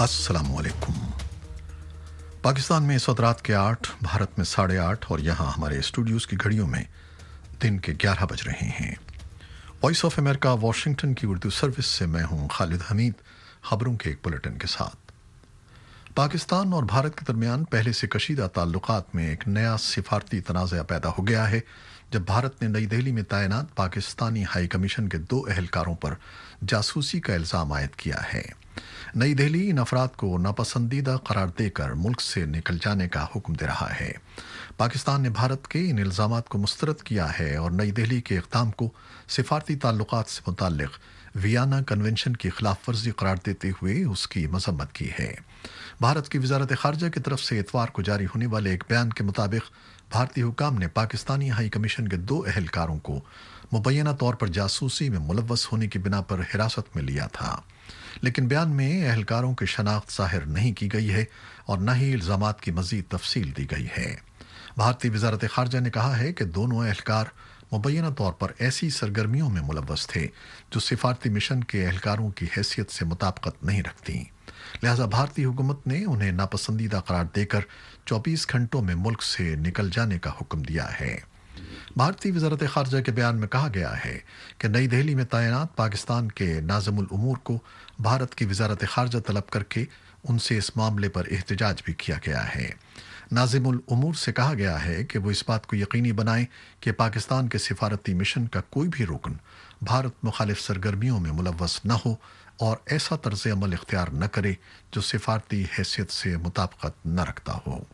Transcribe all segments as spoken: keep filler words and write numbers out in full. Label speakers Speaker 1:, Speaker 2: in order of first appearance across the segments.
Speaker 1: अस्सलाम वालेकुम। पाकिस्तान में इस वक्त रात के आठ, भारत में साढ़े आठ और यहाँ हमारे स्टूडियोज़ की घड़ियों में दिन के ग्यारह बज रहे हैं। वॉइस ऑफ अमेरिका वाशिंगटन की उर्दू सर्विस से मैं हूँ खालिद हमीद, खबरों के एक बुलेटिन के साथ। पाकिस्तान और भारत के दरमियान पहले से कशीदा ताल्लुकात में एक नया सिफारती तनाज़ा पैदा हो गया है, जब भारत ने नई दिल्ली में तैनात पाकिस्तानी हाई कमीशन के दो एहलकारों पर जासूसी का इल्ज़ाम आयद किया है। नई दिल्ली इन अफराद को नापसंदीदा करार देकर मुल्क से निकल जाने का हुक्म दे रहा है। पाकिस्तान ने भारत के इन इल्ज़ामात को मुस्तरद किया है और नई दिल्ली के इक़दाम को सिफारती ताल्लुकात से मुताल्लिक़ वियना कन्वेंशन की खिलाफ वर्जी करार देते हुए उसकी मजम्मत की है। भारत की वजारत ख़ारजा की तरफ से इतवार को जारी होने वाले एक बयान के मुताबिक भारतीय हुकाम ने पाकिस्तानी हाई कमीशन के दो एहलकारों को मुबैना तौर पर जासूसी में मुलव्वस होने की बिना पर हिरासत में लिया था, लेकिन बयान में एहलकारों की शनाख्त ज़ाहिर नहीं की गई है और न ही इल्ज़ामात की मज़ीद तफसील दी गई है। भारतीय वजारत ख़ारजा ने कहा है कि दोनों एहलकार मुबैना तौर पर ऐसी सरगर्मियों में मुलव्वस थे जो सिफारती मिशन के एहलकारों की हैसियत से मुताबिकत नहीं रखती, लिहाजा भारतीय हुकूमत ने उन्हें नापसंदीदा करार देकर चौबीस घंटों में मुल्क से निकल जाने का हुक्म दिया है। भारतीय वजारत ख़ारजा के बयान में कहा गया है कि नई दिल्ली में तैनात पाकिस्तान के नाज़िमुल उमूर को भारत की वजारत ख़ारजा तलब करके उनसे इस मामले पर एहतजाज भी किया गया है। नाज़िमुल उमूर से कहा गया है कि वो इस बात को यकीनी बनाएं कि पाकिस्तान के सिफारती मिशन का कोई भी रुकन भारत मुखालिफ सरगर्मियों में मुलव्वस न हो और ऐसा तर्ज अमल इख्तियार न करे जो सिफारती हैसियत से मुताबिकत न रखता हो।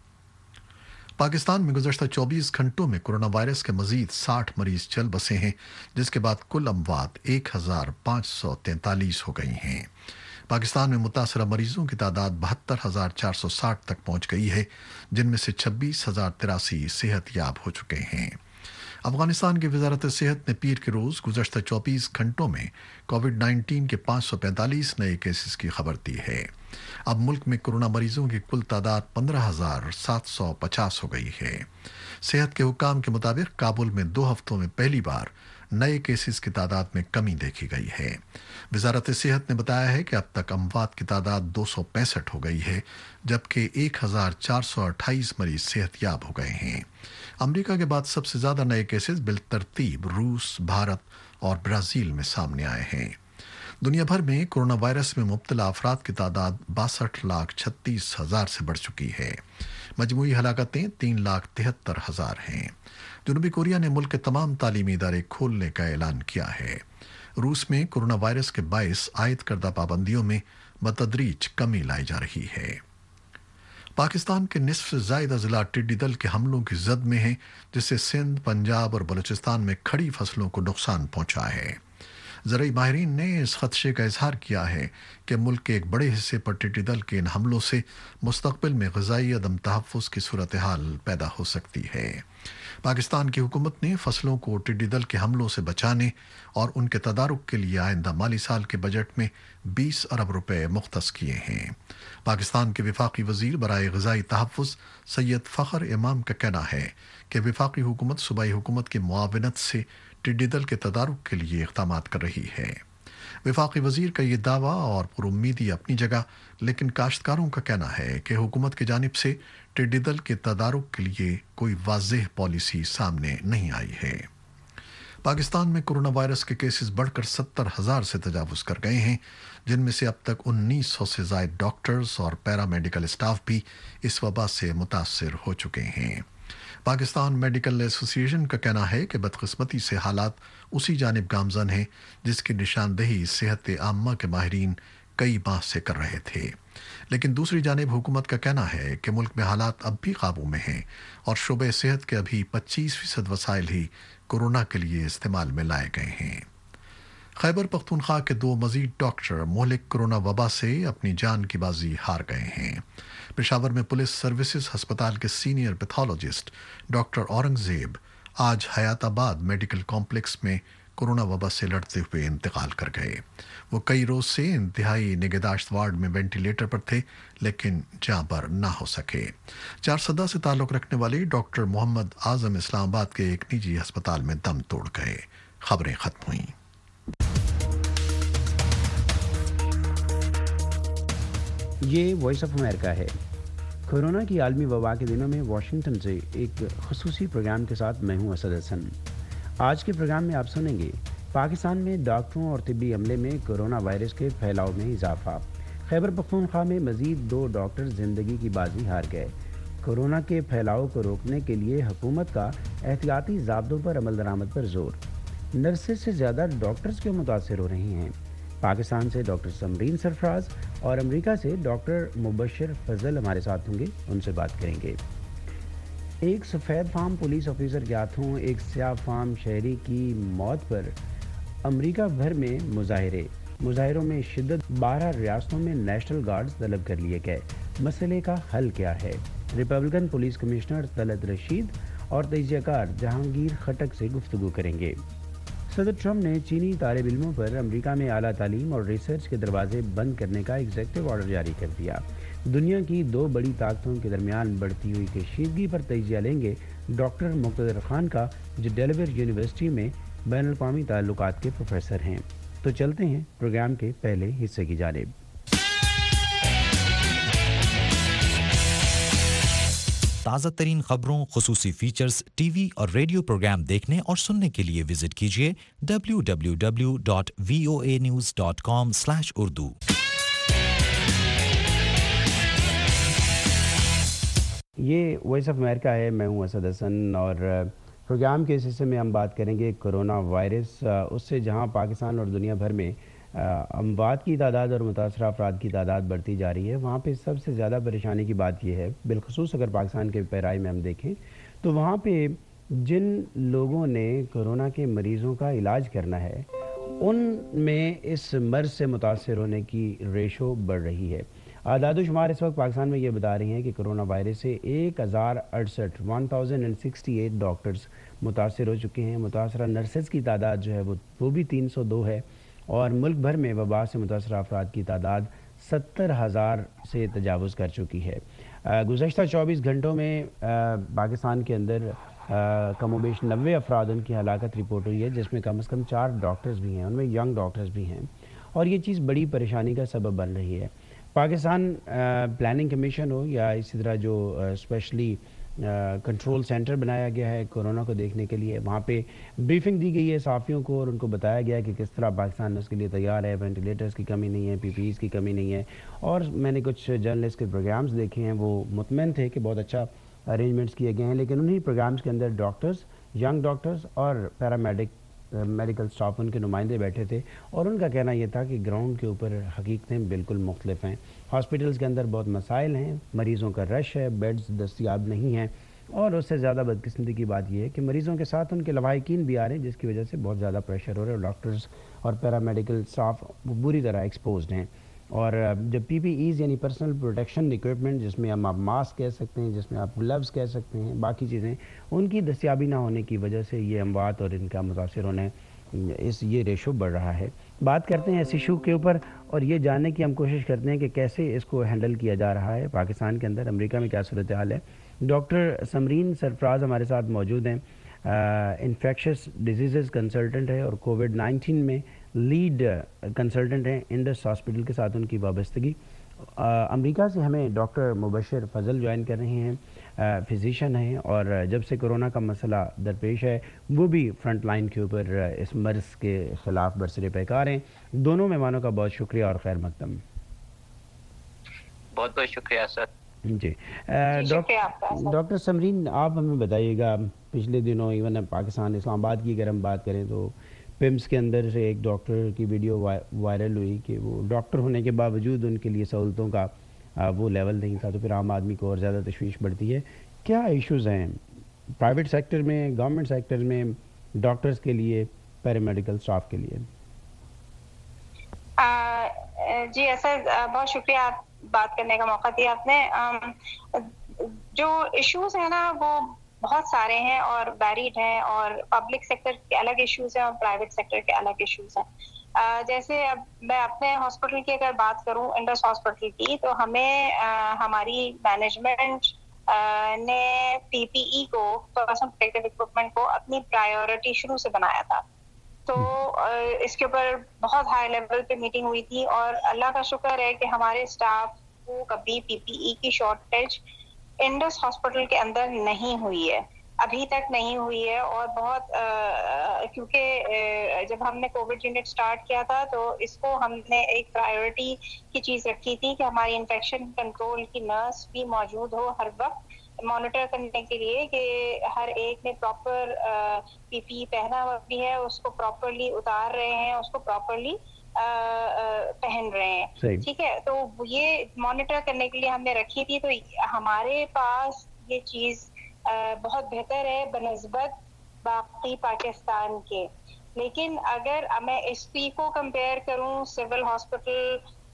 Speaker 1: पाकिस्तान में गुज़श्ता चौबीस घंटों में कोरोना वायरस के मजीद साठ मरीज चल बसे हैं, जिसके बाद कुल अमवात एक हज़ार पाँच सौ तैंतालीस हो गई हैं। पाकिस्तान में मुतासरा मरीजों की तादाद बहत्तर हज़ार चार सौ साठ तक पहुँच गई है, जिनमें से छब्बीस हज़ार तिरासी सेहत याब हो चुके हैं। अफगानिस्तान की वजारत सेहत ने पीर के रोज़ गुज़श्ता चौबीस घंटों में कोविड नाइन्टीन के पाँच सौ पैंतालीस नए केसेस की खबर दी है। अब मुल्क में कोरोना मरीजों की कुल तादाद पंद्रह हज़ार सात सौ पचास हो गई है। सेहत के हुक्काम के मुताबिक काबुल में दो हफ्तों में पहली बार नए केसेस की तादाद में कमी देखी गई है। वजारत सेहत ने बताया है कि अब तक अमवात की तादाद दो सौ पैंसठ हो गई है, जबकि एक हज़ार चार सौ अट्ठाईस मरीज सेहत याब हो गए हैं। अमेरिका के बाद सबसे ज़्यादा नए केसेस बिलतरतीब रूस, भारत और ब्राज़ील में सामने आए हैं। दुनिया भर में कोरोना वायरस में मुब्तला अफराद की तादाद बासठ लाख छत्तीस हज़ार से बढ़ चुकी है। मजमूई हलाकतें तीन लाख तिहत्तर हज़ार हैं। जनूबी कोरिया ने मुल्क के तमाम तालीमी इदारे खोलने का ऐलान किया है। रूस में कोरोना वायरस के बायस आयद करदा पाबंदियों में बतदरीज कमी लाई जा रही है। पाकिस्तान के निसफ से ज़ायदा ज़िला टिड्डी दल के हमलों की जद में है, जिससे सिंध, पंजाब और बलूचिस्तान में खड़ी फसलों को नुकसान पहुंचा है। ज़राई माहिरीन ने इस खदशे का इजहार किया है कि मुल्क के एक बड़े हिस्से पर टिड्डी दल के इन हमलों से मुस्तक़बिल में ग़िज़ाई अदम तहफ़्फ़ुज़ की सूरत हाल पैदा हो सकती है। पाकिस्तान की हुकूमत ने फसलों को टिड्डी दल के हमलों से बचाने और उनके तदारुक के लिए आइंदा माली साल के बजट में बीस अरब रुपए मुख्तस किए हैं। पाकिस्तान के वफाकी वज़ीर बराए ग़िज़ाई तहफ़्फ़ुज़ सैयद फ़खर इमाम का कहना है कि वफाकी हुकूमत सूबाई हुकूमत की मुआवनत से टिड्डी दल के तदारुक के लिए इक़दामात कर रही है। वफाकी वज़ीर का ये दावा और पुरुम्मीदी अपनी जगह, लेकिन काश्तकारों का कहना है कि हुकूमत की जानिब से टिड्डी दल के तदारुक के लिए कोई वाज़ेह पॉलिसी सामने नहीं आई है। पाकिस्तान में कोरोना वायरस के केसेस बढ़कर सत्तर हज़ार से तजावुज़ कर गए हैं, जिनमें से अब तक उन्नीस सौ से ज़ायद डॉक्टर्स और पैरामेडिकल स्टाफ भी इस वबा से मुतासर हो चुके हैं। पाकिस्तान मेडिकल एसोसिएशन का कहना है कि बदकिस्मती से हालात उसी जानिब गामजन हैं जिसकी निशानदेही सेहत आम्मा के माहिरीन कई माह से कर रहे थे, लेकिन दूसरी जानिब हुकूमत का कहना है कि मुल्क में हालात अब भी काबू में हैं और शोबे सेहत के अभी पच्चीस फीसद वसाइल ही कोरोना के लिए इस्तेमाल में लाए गए हैं। खैबर पख्तूनख्वा के दो मजीद डॉक्टर मोहलिक कोरोना वबा से अपनी जान की बाजी हार गए हैं। पेशावर में पुलिस सर्विसेज अस्पताल के सीनियर पैथोलॉजिस्ट डॉक्टर औरंगजेब आज हयाताबाद मेडिकल कॉम्प्लेक्स में कोरोना वबा से लड़ते हुए इंतकाल कर गए। वो कई रोज से इंतहाई निगहदाश्त वार्ड में वेंटिलेटर पर थे, लेकिन जाँ पर ना हो सके। चार सदा से ताल्लुक़ रखने वाले डॉक्टर मोहम्मद आजम इस्लामाबाद के एक निजी अस्पताल में दम तोड़ गए। खबरें खत्म हुई।
Speaker 2: یہ وائس آف امریکہ ہے۔ کورونا کی عالمی وبا کے دنوں میں واشنگٹن سے ایک خصوصی پروگرام کے ساتھ میں ہوں اسد حسن۔ آج کے پروگرام میں آپ سنیں گے پاکستان میں ڈاکٹروں اور طبی عملے میں کورونا وائرس کے پھیلاؤ میں اضافہ، خیبر پختونخوا میں مزید دو ڈاکٹر زندگی کی بازی ہار گئے، کورونا کے پھیلاؤ کو روکنے کے لیے حکومت کا احتیاطی ضابطوں پر عمل درآمد پر زور، نرسز سے زیادہ ڈاکٹرز کیوں متاثر ہو رہی ہیں، پاکستان سے ڈاکٹر سمرین سرفراز اور امریکہ سے ڈاکٹر مبشر فضل ہمارے ساتھ ہوں گے، ان سے بات کریں گے۔ ایک سفید فام پولیس آفیسر کے ہاتھوں ایک سیاہ فام شہری کی موت پر امریکہ بھر میں مظاہرے مظاہروں میں شدت، بارہ ریاستوں میں نیشنل گارڈز طلب کر لیے گئے، مسئلے کا حل کیا ہے؟ Republican police commissioner Talat Rashid اور تجزیہ کار جہانگیر خٹک سے گفتگو کریں گے۔ صدر ٹرمپ نے چینی طالب علموں پر امریکہ میں اعلیٰ تعلیم اور ریسرچ کے دروازے بند کرنے کا ایگزیکٹو آرڈر جاری کر دیا۔ دنیا کی دو بڑی طاقتوں کے درمیان بڑھتی ہوئی کشیدگی پر تجزیہ لیں گے ڈاکٹر مقتدر خان کا، جو ڈیلاویئر یونیورسٹی میں بین الاقوامی تعلقات کے پروفیسر ہیں۔ تو چلتے ہیں پروگرام کے پہلے حصے کی جانب۔
Speaker 3: تازہ ترین خبروں، خصوصی فیچرز، ٹی وی اور ریڈیو پروگرام دیکھنے اور سننے کے لیے وزٹ کیجیے W W W dot V O A news dot com slash Urdu.
Speaker 2: یہ وائس آف امریکہ ہے، میں ہوں اسد حسن، اور پروگرام کے اس حصے میں ہم بات کریں گے کرونا وائرس، اس سے جہاں پاکستان اور دنیا بھر میں اموات کی تعداد اور متاثرہ افراد کی تعداد بڑھتی جا رہی ہے، وہاں پہ سب سے زیادہ پریشانی کی بات یہ ہے، بالخصوص اگر پاکستان کے پیرائی میں ہم دیکھیں تو وہاں پہ جن لوگوں نے کورونا کے مریضوں کا علاج کرنا ہے ان میں اس مرض سے متاثر ہونے کی ریشو بڑھ رہی ہے۔ اعداد و شمار اس وقت پاکستان میں یہ بتا رہی ہیں کہ کرونا وائرس سے ایک ہزار اڑسٹھ one thousand and sixty eight doctors متاثر ہو چکے ہیں، متاثرہ نرسز کی تعداد جو ہے وہ وہ بھی تین سو دو ہے، اور ملک بھر میں وبا سے متاثرہ افراد کی تعداد ستر ہزار سے تجاوز کر چکی ہے۔ گزشتہ چوبیس گھنٹوں میں پاکستان کے اندر کم و بیش نوے افراد ان کی ہلاکت رپورٹ ہوئی ہے، جس میں کم از کم چار ڈاکٹرز بھی ہیں، ان میں ینگ ڈاکٹرز بھی ہیں، اور یہ چیز بڑی پریشانی کا سبب بن رہی ہے۔ پاکستان پلاننگ کمیشن ہو یا اسی طرح جو اسپیشلی کنٹرول سینٹر بنایا گیا ہے کورونا کو دیکھنے کے لیے، وہاں پہ بریفنگ دی گئی ہے صحافیوں کو، اور ان کو بتایا گیا کہ کس طرح پاکستان اس کے لیے تیار ہے، وینٹیلیٹرز کی کمی نہیں ہے، پی پی ایز کی کمی نہیں ہے، اور میں نے کچھ جرنلسٹ کے پروگرامز دیکھے ہیں، وہ مطمئن تھے کہ بہت اچھا ارینجمنٹس کیے گئے ہیں، لیکن انہی پروگرامز کے اندر ڈاکٹرز، ینگ ڈاکٹرز اور پیرامیڈک میڈیکل سٹاف ان کے نمائندے بیٹھے تھے، اور ان کا کہنا یہ تھا کہ گراؤنڈ کے اوپر حقیقتیں بالکل مختلف ہیں، ہاسپٹلز کے اندر بہت مسائل ہیں، مریضوں کا رش ہے، بیڈز دستیاب نہیں ہیں، اور اس سے زیادہ بدقسمتی کی بات یہ ہے کہ مریضوں کے ساتھ ان کے لواحقین بھی آ رہے ہیں، جس کی وجہ سے بہت زیادہ پریشر ہو رہا ہے، اور ڈاکٹرز اور پیرامیڈیکل سٹاف بری طرح ایکسپوزڈ ہیں، اور جب پی پی ایز یعنی پرسنل پروٹیکشن ایکوپمنٹ، جس میں ہم آپ ماسک کہہ سکتے ہیں، جس میں آپ گلوز کہہ سکتے ہیں، باقی چیزیں، ان کی دستیابی نہ ہونے کی وجہ سے یہ اموات اور ان کا متاثر ہونے اس یہ ریشو بڑھ رہا ہے۔ بات کرتے ہیں اس ایشو کے اوپر، اور یہ جاننے کی ہم کوشش کرتے ہیں کہ کیسے اس کو ہینڈل کیا جا رہا ہے پاکستان کے اندر، امریکہ میں کیا صورتحال ہے۔ ڈاکٹر سمرین سرفراز ہمارے ساتھ موجود ہیں، انفیکشس ڈیزیزز کنسلٹنٹ ہے اور کووڈ نائنٹین میں لیڈ کنسلٹنٹ ہیں انڈس ہاسپٹل کے ساتھ ان کی وابستگی۔ امریکہ سے ہمیں ڈاکٹر مبشر فضل جوائن کر رہے ہیں، فزیشین ہیں، اور جب سے کرونا کا مسئلہ درپیش ہے وہ بھی فرنٹ لائن کے اوپر اس مرض کے خلاف برسر پیکار ہیں۔ دونوں مہمانوں کا بہت شکریہ اور خیر مقدم۔
Speaker 4: بہت بہت شکریہ سر۔
Speaker 2: جی ڈاکٹر سمرین، آپ ہمیں بتائیے گا، پچھلے دنوں ایون پاکستان اسلام آباد کی اگر ہم بات کریں تو پمس کے اندر سے ایک ڈاکٹر کی ویڈیو وائرل ہوئی کہ وہ ڈاکٹر ہونے کے باوجود ان کے لیے سہولتوں کا وہ لیول نہیں تھا، تو پھر عام آدمی کو اور زیادہ تشویش بڑھتی ہے۔ کیا ایشوز ہیں پرائیویٹ سیکٹر میں، گورنمنٹ سیکٹر میں، ڈاکٹرز کے لیے، پیرامیڈیکل سٹاف کے لیے؟
Speaker 5: جی ایسا بہت شکریہ، آپ بات کرنے کا موقع دیا آپ نے۔ جو ایشوز ہیں نا وہ بہت سارے ہیں اور ویریڈ ہیں، اور پبلک سیکٹر کے الگ ایشوز ہیں اور پرائیویٹ سیکٹر کے الگ ایشوز ہیں۔ جیسے اب میں اپنے ہاسپٹل کی اگر بات کروں، انڈس ہاسپٹل کی، تو ہمیں ہماری مینجمنٹ نے پی پی ای کو، پرسنل پروٹیکٹیو اکوپمنٹ کو اپنی پرائیورٹی شروع سے بنایا تھا، تو اس کے اوپر بہت ہائی لیول پہ میٹنگ ہوئی تھی، اور اللہ کا شکر ہے کہ ہمارے اسٹاف کو کبھی پی پی ای کی شارٹیج انڈس ہاسپٹل کے اندر نہیں ہوئی ہے, ابھی تک نہیں ہوئی ہے. اور بہت کیونکہ جب ہم نے کووڈ یونٹ اسٹارٹ کیا تھا تو اس کو ہم نے ایک پرائیورٹی کی چیز رکھی تھی کہ ہماری انفیکشن کنٹرول کی نرس بھی موجود ہو ہر وقت مانیٹر کرنے کے لیے کہ ہر ایک نے پراپر پی پی پہنا ہوا بھی ہے, اس کو پراپرلی اتار رہے ہیں, اس کو پراپرلی پہن رہے ہیں. ٹھیک ہے, تو یہ مانیٹر کرنے کے لیے ہم نے رکھی تھی. تو ہمارے پاس یہ چیز بہت بہتر ہے بنسبت باقی پاکستان کے. لیکن اگر میں اس پی کو کمپیئر کروں civil hospital,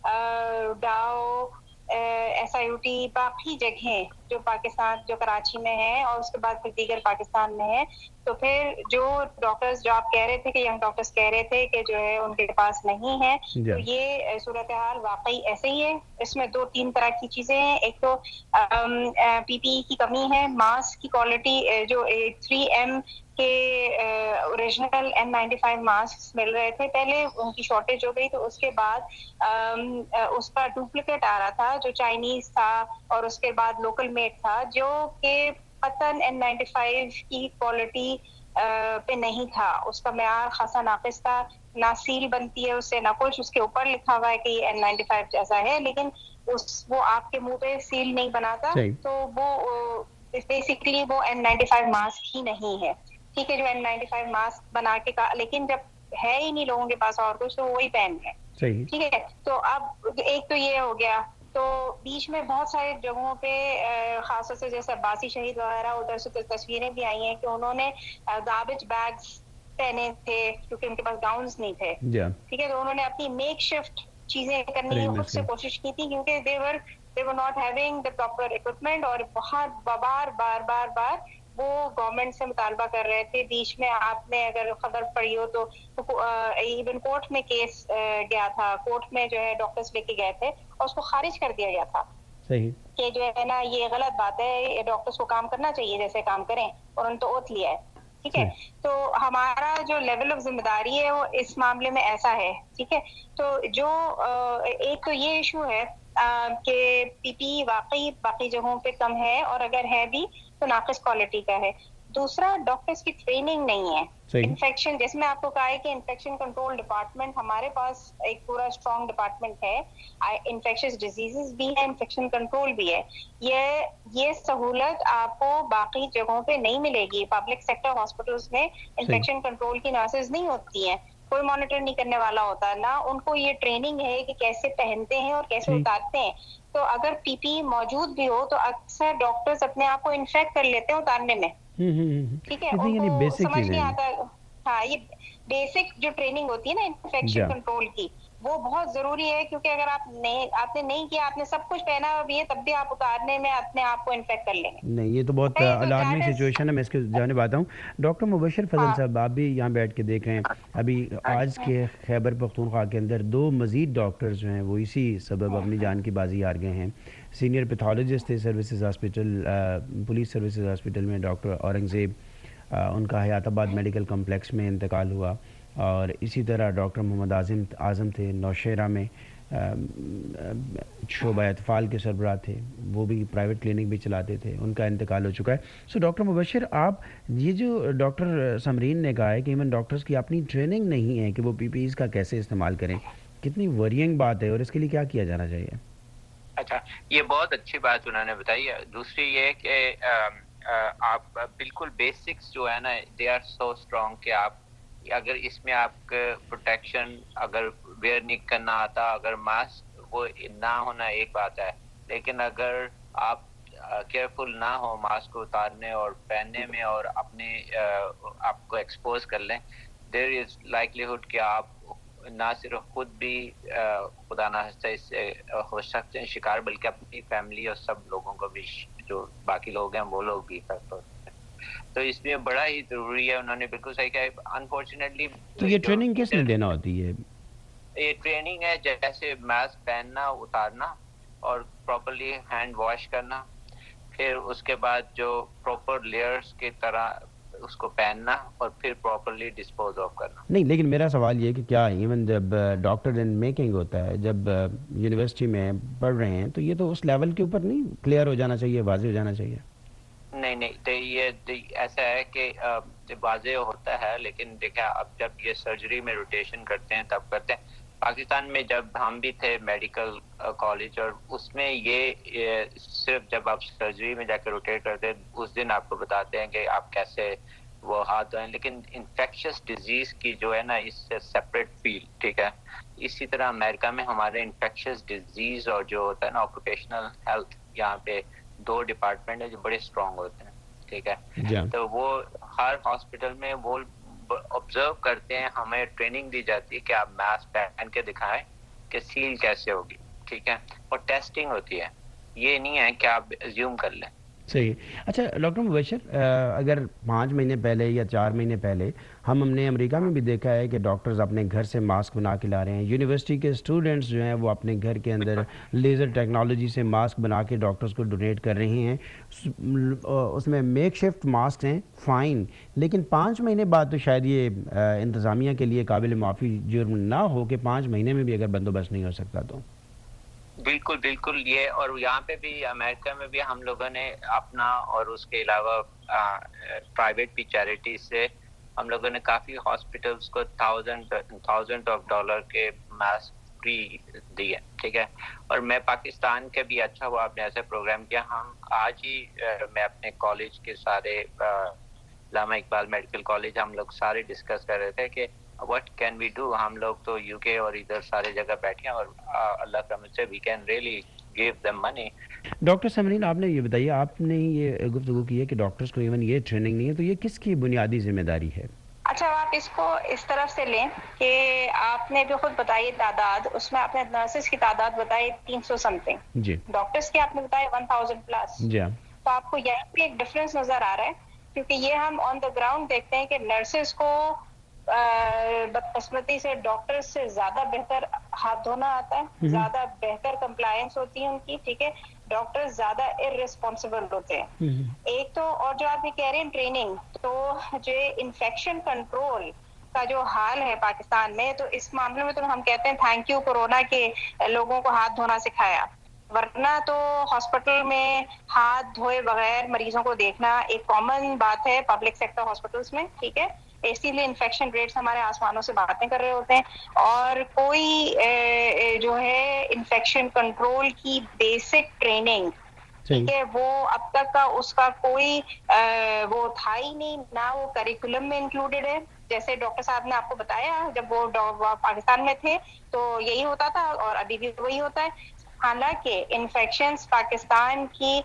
Speaker 5: Dow, S I U T, باقی جگہیں جو پاکستان جو کراچی میں ہیں اور اس کے بعد پھر دیگر پاکستان میں ہیں, تو پھر جو ڈاکٹرز جو آپ کہہ رہے تھے کہ ینگ ڈاکٹرز کہہ رہے تھے کہ جو ہے ان کے پاس نہیں ہے, تو یہ صورتحال واقعی ایسے ہی ہے. اس میں دو تین طرح کی چیزیں ہیں. ایک تو پی پی ای کی کمی ہے, ماسک کی کوالٹی جو تھری ایم کے original N ninety five mask مل رہے تھے پہلے, ان کی شارٹیج ہو گئی, تو اس کے بعد اس کا ڈپلیکیٹ آ رہا تھا جو چائنیز تھا اور اس کے بعد لوکل میڈ تھا جو کہ قطن این نائنٹی فائیو کی کوالٹی پہ نہیں تھا. اس کا معیار خاصا ناقص تھا, نہ سیل بنتی ہے اس سے نہ کچھ, اس کے اوپر لکھا ہوا ہے کہ یہ این نائنٹی فائیو جیسا ہے لیکن اس وہ آپ کے منہ پہ سیل نہیں بناتا. تو وہ بیسکلی وہ این نائنٹی فائیو ماسک ہی نہیں ہے. ٹھیک ہے, جو این نائنٹی فائیو ماسک بنا کے کا, لیکن جب ہے ہی نہیں لوگوں کے پاس اور کچھ تو وہی پہن ہے. ٹھیک ہے, تو اب ایک تو یہ ہو گیا. تو بیچ میں بہت سارے جگہوں پہ خاص طور سے جیسے عباسی شہید وغیرہ ادھر سے تصویریں بھی آئی ہیں کہ انہوں نے گاربیج بیگز پہنے تھے کیونکہ ان کے پاس گاؤنز نہیں تھے. ٹھیک ہے, تو انہوں نے اپنی میک شفٹ چیزیں کرنے کی خود سے کوشش کی تھی کیونکہ they were they were not having the proper equipment, اور بہت بار بار بار بار وہ گورنمنٹ سے مطالبہ کر رہے تھے. بیچ میں آپ نے اگر خبر پڑھی ہو تو ایون کورٹ میں کیس گیا تھا, کورٹ میں جو ہے ڈاکٹرز لے کے گئے تھے اور اس کو خارج کر دیا گیا تھا. صحیح کہ جو ہے نا یہ غلط بات ہے, ڈاکٹرز کو کام کرنا چاہیے جیسے کام کریں, اور انہوں نے تو اوتھ لیا ہے. ٹھیک ہے, تو ہمارا جو لیول آف ذمہ داری ہے وہ اس معاملے میں ایسا ہے. ٹھیک ہے, تو جو ایک تو یہ ایشو ہے کہ پی پی واقعی باقی جگہوں پہ کم ہے اور اگر ہے بھی تو ناقص کوالٹی کا ہے. دوسرا, ڈاکٹرز کی ٹریننگ نہیں ہے. انفیکشن جیسے میں آپ کو کہا ہے کہ انفیکشن کنٹرول ڈپارٹمنٹ ہمارے پاس ایک پورا اسٹرانگ ڈپارٹمنٹ ہے, انفیکشس ڈیزیزز بھی ہے, انفیکشن کنٹرول بھی ہے. یہ یہ سہولت آپ کو باقی جگہوں پہ نہیں ملے گی. پبلک سیکٹر ہاسپٹلس میں انفیکشن کنٹرول کی نرسز نہیں ہوتی ہیں, کوئی مانیٹر نہیں کرنے والا ہوتا, نہ ان کو یہ ٹریننگ ہے کہ کیسے پہنتے ہیں اور کیسے اتارتے ہیں. تو اگر پی پی موجود بھی ہو تو اکثر ڈاکٹرز اپنے آپ کو انفیکٹ کر لیتے ہیں اتارنے میں. ٹھیک ہے, ان کو سمجھ نہیں آتا. ہاں, یہ بیسک جو ٹریننگ ہوتی ہے نا انفیکشن کنٹرول کی, وہ بہت ضروری ہے کیونکہ اگر آپ نہیں آپ نے نہیں کیا, آپ نے سب کچھ پہنا ہوا بھی ہے, تب بھی آپ اتارنے میں اپنے آپ کو انفیکٹ کر لیں گے.
Speaker 2: نہیں, یہ تو بہت الارمنگ سچویشن ہے. میں اس کی جانب آتا ہوں. ڈاکٹر مبشر فضل صاحب, آپ بھی یہاں بیٹھ کے دیکھ رہے ہیں, ابھی آج کے خیبر پختونخوا کے اندر دو مزید ڈاکٹرز جو ہیں وہ اسی سبب اپنی جان کی بازی ہار گئے ہیں. سینئر پیتھولوجسٹ تھے services hospital, police services hospital میں, ڈاکٹر اورنگزیب, ان کا حیات آباد میڈیکل کمپلیکس میں انتقال ہوا. اور اسی طرح ڈاکٹر محمد اعظم اعظم تھے نوشہرہ میں, شعبہ اطفال کے سربراہ تھے, وہ بھی پرائیویٹ کلینک بھی چلاتے تھے, ان کا انتقال ہو چکا ہے. سو ڈاکٹر مبشر, آپ یہ جو ڈاکٹر سمرین نے کہا ہے کہ ایون ڈاکٹرز کی اپنی ٹریننگ نہیں ہے کہ وہ پی پی ایز کا کیسے استعمال کریں, کتنی ورینگ بات ہے اور اس کے لیے کیا کیا جانا چاہیے؟
Speaker 4: اچھا, یہ بہت اچھی بات انہوں نے بتائی ہے. دوسری یہ کہ آپ بالکل بیسکس جو ہے نا دے آر سو اسٹرانگ کہ آپ اگر اس میں آپ کا پروٹیکشن اگر ویئر نہیں کرنا آتا, اگر ماسک وہ نہ ہونا ایک بات ہے, لیکن اگر آپ کیئرفل نہ ہو ماسک کو اتارنے اور پہننے میں اور اپنے آپ کو ایکسپوز کر لیں, دیر از لائکلیہڈ کہ آپ نہ صرف خود بھی خدا نہ خواستہ اس سے ہو سکتے ہیں شکار, بلکہ اپنی فیملی اور سب لوگوں کو بھی, جو باقی لوگ ہیں وہ لوگ بھی افیکٹ ہوتے ہیں. تو اس لیے بڑا ہی ضروری ہے. انہوں نے بالکل صحیح کہا. انفارچونیٹلی
Speaker 2: تو یہ ٹریننگ کس نے دینا ہوتی ہے؟
Speaker 4: یہ ٹریننگ ہے جیسے ماسک پہننا, اتارنا اور پراپرلی ہینڈ واش کرنا, پھر اس کے بعد جو پراپر لیئرز کی طرح اس کو پہننا اور پھر پراپرلی ڈسپوز آف کرنا.
Speaker 2: نہیں لیکن میرا سوال یہ ہے کہ کیا ایون جب ڈاکٹر ان میکنگ ہوتا ہے، جب یونیورسٹی میں پڑھ رہے ہیں، تو یہ تو اس لیول کے اوپر نہیں کلیئر ہو جانا چاہیے، واضح ہو جانا چاہیے؟
Speaker 4: نہیں نہیں تو یہ ایسا ہے کہ واضح ہوتا ہے، لیکن دیکھا اب جب یہ سرجری میں روٹیشن کرتے ہیں تب کرتے ہیں. پاکستان میں جب ہم بھی تھے میڈیکل کالج، اور اس میں یہ صرف جب آپ سرجری میں جا کے روٹیٹ کرتے ہیں اس دن آپ کو بتاتے ہیں کہ آپ کیسے وہ ہاتھ دھوئیں. لیکن انفیکشس ڈیزیز کی جو ہے نا اس سے سپریٹ فیلڈ، ٹھیک ہے. اسی طرح امریکہ میں ہمارے انفیکشس ڈیزیز اور جو ہوتا ہے نا آکوپیشنل ہیلتھ، یہاں پہ دو ڈپارٹمنٹ ہیں جو بڑے اسٹرانگ ہوتے ہیں، ٹھیک ہے. تو وہ ہر ہاسپٹل میں وہ آبزرو کرتے ہیں، ہمیں ٹریننگ دی جاتی ہے کہ آپ ماسک پہن کے دکھائیں کہ سیل کیسے ہوگی، ٹھیک ہے. اور ٹیسٹنگ ہوتی ہے، یہ نہیں ہے کہ آپ ایزیوم کر لیں.
Speaker 2: صحیح. اچھا ڈاکٹر مبشر، اگر پانچ مہینے پہلے یا چار مہینے پہلے ہم ہم نے امریکہ میں بھی دیکھا ہے کہ ڈاکٹرز اپنے گھر سے ماسک بنا کے لا رہے ہیں، یونیورسٹی کے اسٹوڈنٹس جو ہیں وہ اپنے گھر کے اندر لیزر ٹیکنالوجی سے ماسک بنا کے ڈاکٹرز کو ڈونیٹ کر رہے ہیں. اس میں میک شفٹ ماسک ہیں، فائن، لیکن پانچ مہینے بعد تو شاید یہ انتظامیہ کے لیے قابل معافی جرم نہ ہو کہ پانچ مہینے میں بھی اگر بندوبست نہیں ہو سکتا تو.
Speaker 4: بالکل بالکل. یہ اور یہاں پہ بھی امریکہ میں بھی ہم لوگوں نے اپنا اور اس کے علاوہ پرائیویٹ بھی چیریٹی سے ہم لوگوں نے کافی ہاسپٹلس کو تھاؤزینڈ تھاؤزینڈ آف ڈالر کے ماسک فری دیے، ٹھیک ہے. اور میں پاکستان کے بھی اچھا ہوا آپ نے ایسے پروگرام کیا. ہم آج ہی میں اپنے کالج کے سارے علامہ اقبال میڈیکل کالج ہم لوگ سارے ڈسکس کر رہے تھے کہ what can we do. ہم لوگ تو یو کے اور ادھر سارے جگہ بیٹھے ہیں اور اللہ کی رحمت سے we can really give them money.
Speaker 2: Doctor Samreen, آپ نے یہ بتائیے، آپ نے یہ گفتگو کی ہے کہ ڈاکٹرز کو ایون یہ ٹریننگ نہیں ہے، تو یہ کس کی بنیادی ذمہ داری ہے؟
Speaker 5: اچھا آپ اس کو اس طرف سے لیں کہ آپ نے بھی خود بتائی تعداد، اس میں آپ نے نرسز کی تعداد بتائی تین سو سم تھنگ،
Speaker 2: جی.
Speaker 5: ڈاکٹرز کی آپ نے بتائی ون تھاؤزینڈ پلس.
Speaker 2: جی.
Speaker 5: تو آپ کو یہاں پہ ایک ڈفرینس نظر آ رہا ہے، کیونکہ یہ ہم آن دا گراؤنڈ دیکھتے ہیں کہ نرسز کو بدقسمتی سے ڈاکٹر سے زیادہ بہتر ہاتھ دھونا آتا ہے، زیادہ بہتر کمپلائنس ہوتی ہے ان کی، ٹھیک ہے. ڈاکٹر زیادہ ارریسپانسبل ہوتے ہیں ایک تو. اور جو آپ یہ کہہ رہے ہیں ٹریننگ، تو جو انفیکشن کنٹرول کا جو حال ہے پاکستان میں، تو اس معاملے میں تو ہم کہتے ہیں تھینک یو کورونا کے لوگوں کو ہاتھ دھونا سکھایا، ورنہ تو ہاسپٹل میں ہاتھ دھوئے بغیر مریضوں کو دیکھنا ایک کامن بات ہے پبلک سیکٹر ہاسپٹلس میں، ٹھیک ہے. اسی لیے انفیکشن ریٹس ہمارے آسمانوں سے باتیں کر رہے ہوتے ہیں، اور کوئی جو ہے انفیکشن کنٹرول کی بیسک ٹریننگ، ٹھیک ہے، وہ اب تک کا اس کا کوئی وہ تھا ہی نہیں، نہ وہ کریکولم میں انکلوڈیڈ ہے. جیسے ڈاکٹر صاحب نے آپ کو بتایا جب وہ پاکستان میں تھے تو یہی ہوتا تھا اور ابھی بھی وہی ہوتا ہے. حالانکہ انفیکشنز پاکستان کی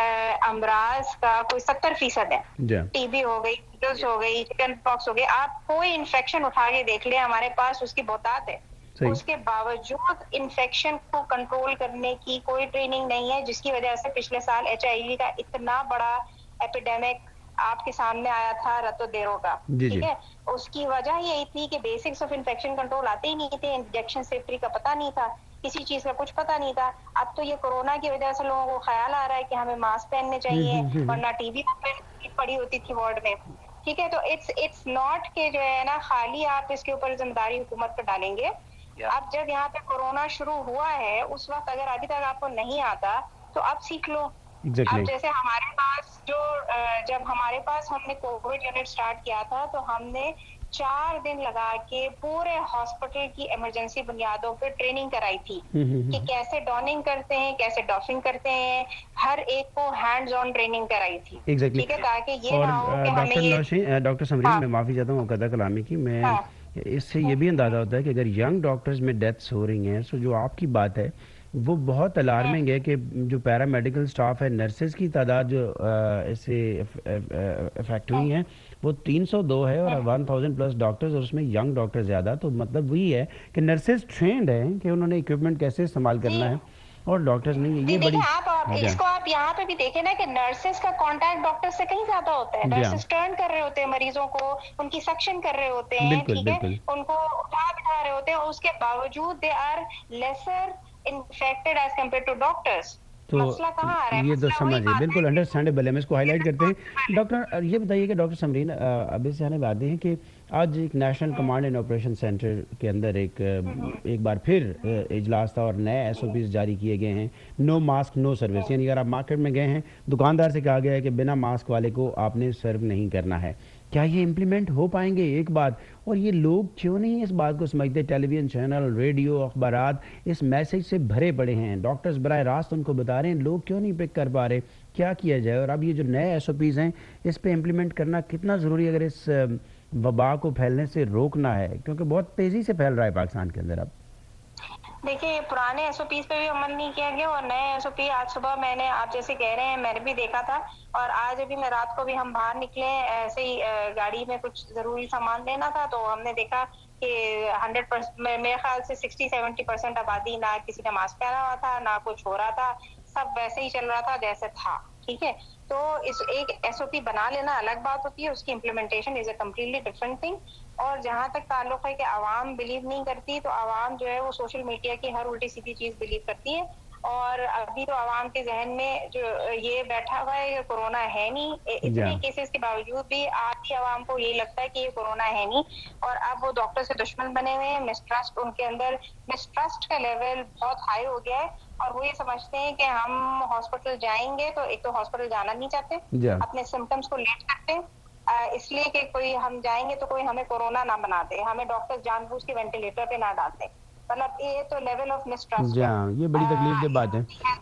Speaker 5: امراض کا کوئی ستر فیصد ہے. ٹی بی ہو گئی، میزلز ہو گئی، چکن پاکس ہو گئی، آپ کوئی انفیکشن اٹھا کے دیکھ لیں ہمارے پاس اس کی بہتات ہے. اس کے باوجود انفیکشن کو کنٹرول کرنے کی کوئی ٹریننگ نہیں ہے، جس کی وجہ سے پچھلے سال ایچ آئی وی کا اتنا بڑا ایپیڈیمک آپ کے سامنے آیا تھا رتو دیرو کا، ٹھیک ہے. اس کی وجہ یہی تھی کہ بیسکس آف انفیکشن کنٹرول آتے ہی نہیں تھے، انجیکشن سیفٹی کا پتہ نہیں تھا، کسی چیز کا کچھ پتہ نہیں تھا. اب تو یہ کورونا کی وجہ سے لوگوں کو خیال آ رہا ہے کہ ہمیں ماسک پہننے چاہیے، ورنہ ٹی وی پڑی ہوتی تھی وارڈ میں، ٹھیک ہے. تو اٹس اٹس ناٹ کہ جو ہے نا خالی آپ اس کے اوپر ذمہ داری حکومت پر ڈالیں گے. اب جب یہاں پہ کورونا شروع ہوا ہے اس وقت اگر ابھی تک آپ کو نہیں آتا تو آپ سیکھ لو. اب جیسے ہمارے پاس جو جب ہمارے پاس ہم نے کووڈ یونٹ سٹارٹ کیا تھا تو ہم نے چار دن لگا کے پورے ہاسپٹل کی ایمرجنسی بنیادوں پہ ٹریننگ کرائی تھی کہ کیسے ڈوننگ کرتے ہیں، کیسے ڈافنگ کرتے ہیں، ہر ایک کو ہینڈز آن ٹریننگ کرائی تھی، ٹھیک ہے، تاکہ یہ نہ ہو کہ ہمیں یہ.
Speaker 2: ڈاکٹر سمرین میں معافی چاہتا ہوں مقدہ کلامی کی، میں اس سے یہ بھی اندازہ ہوتا ہے کہ اگر ینگ ڈاکٹرز میں ڈیتھس ہو رہی ہیں، سو جو آپ کی بات ہے وہ بہت الارمنگ ہے کہ جو پیرا میڈیکل سٹاف ہے، نرسز کی تعداد جو اس سے افیکٹ ہوئی ہیں وہ تین سو دو ہے اور ون تھاؤزینڈ پلس ڈاکٹرز، اور اس میں ینگ ڈاکٹر زیادہ. تو مطلب وہی ہے کہ نرسز ٹرینڈ ہیں کہ انہوں نے اکوپمنٹ کیسے استعمال کرنا ہے اور ڈاکٹرز نہیں. یہ بڑی
Speaker 5: آپ اس کو آپ یہاں پہ بھی دیکھیں نا کہ نرسز کا کانٹیکٹ ڈاکٹر سے کہیں زیادہ ہوتا ہے. نرسز ٹرن کر رہے ہوتے ہیں مریضوں کو، ان کی سکشن کر رہے ہوتے ہیں، ٹھیک ہے، ان کو اٹھا بٹھا رہے ہوتے ہیں. اس کے باوجود they are lesser infected as compared to doctors.
Speaker 2: تو
Speaker 5: مسئلہ کہاں آ رہا ہے؟
Speaker 2: یہ تو
Speaker 5: مسئلہ وہی
Speaker 2: سمجھے
Speaker 5: بات
Speaker 2: بالکل
Speaker 5: ہے
Speaker 2: انڈرسٹینڈیبل ہے، ہم اس کو ہائی لائٹ کرتے ہیں۔
Speaker 5: کہ
Speaker 2: ڈاکٹر یہ بتائیے کہ ڈاکٹر سمرین ابھی سے ہمیں باتیں ہیں کہ آج ایک national command and operation centre کے اندر ایک ایک بار پھر اجلاس تھا اور نئے ایس او پیز جاری کیے گئے ہیں، نو ماسک نو سروس، یعنی اگر آپ مارکیٹ میں گئے ہیں دکاندار سے کہا گیا ہے کہ بنا ماسک والے کو آپ نے سرو نہیں کرنا ہے۔ کیا یہ امپلیمنٹ ہو پائیں گے؟ ایک بات، اور یہ لوگ کیوں نہیں اس بات کو سمجھتے؟ ٹیلی ویژن چینل، ریڈیو، اخبارات اس میسج سے بھرے پڑے ہیں، ڈاکٹرز براہ راست ان کو بتا رہے ہیں، لوگ کیوں نہیں پک کر پا رہے؟ کیا کیا جائے؟ اور اب یہ جو نئے ایس او پیز ہیں اس پہ امپلیمنٹ کرنا کتنا ضروری ہے اگر اس وبا کو پھیلنے سے روکنا ہے، کیونکہ بہت تیزی سے پھیل رہا ہے پاکستان کے اندر اب۔
Speaker 5: دیکھیے پرانے ایس او پیز پہ بھی عمل نہیں کیا گیا اور نئے ایس او پی آج صبح میں نے آپ جیسے کہہ رہے ہیں میں نے بھی دیکھا تھا، اور آج ابھی میں رات کو بھی ہم باہر نکلے ایسے ہی گاڑی میں کچھ ضروری سامان لینا تھا تو ہم نے دیکھا کہ ہنڈریڈ پرسینٹ میرے خیال سے سکسٹی سیونٹی پرسینٹ آبادی نہ کسی نے ماسک پہنا ہوا تھا نہ کچھ ہو رہا تھا، سب ویسے ہی چل رہا تھا جیسے تھا، ٹھیک ہے۔ تو اس ایک ایس او پی بنا لینا الگ بات ہوتی ہے، اس کی implementation is a completely different thing. اور جہاں تک تعلق ہے کہ عوام بلیو نہیں کرتی، تو عوام جو ہے وہ سوشل میڈیا کی ہر الٹی سیدھی چیز بلیو کرتی ہے، اور ابھی تو عوام کے ذہن میں جو یہ بیٹھا ہوا ہے کہ کورونا ہے نہیں، اتنے کیسز کے باوجود بھی آدھی عوام کو یہ لگتا ہے کہ یہ کورونا ہے نہیں، اور اب وہ ڈاکٹر سے دشمن بنے ہوئے ہیں، مسٹرسٹ ان کے اندر مسٹرسٹ کا لیول بہت ہائی ہو گیا ہے، اور وہ یہ سمجھتے ہیں کہ ہم ہاسپٹل جائیں گے تو ایک تو ہاسپٹل جانا نہیں چاہتے، اپنے سمٹمس کو لیٹ کرتے ہیں اس لیے کہ کوئی ہم جائیں گے تو کوئی ہمیں کورونا نہ بنا دے، ہمیں ڈاکٹر جان بوجھ کے وینٹیلیٹر پہ نہ ڈال دے، مطلب یہ تو لیول آف مسٹرسٹ
Speaker 2: جی
Speaker 5: ہے۔
Speaker 2: ہاں، یہ بڑی تکلیف دہ بات ہے۔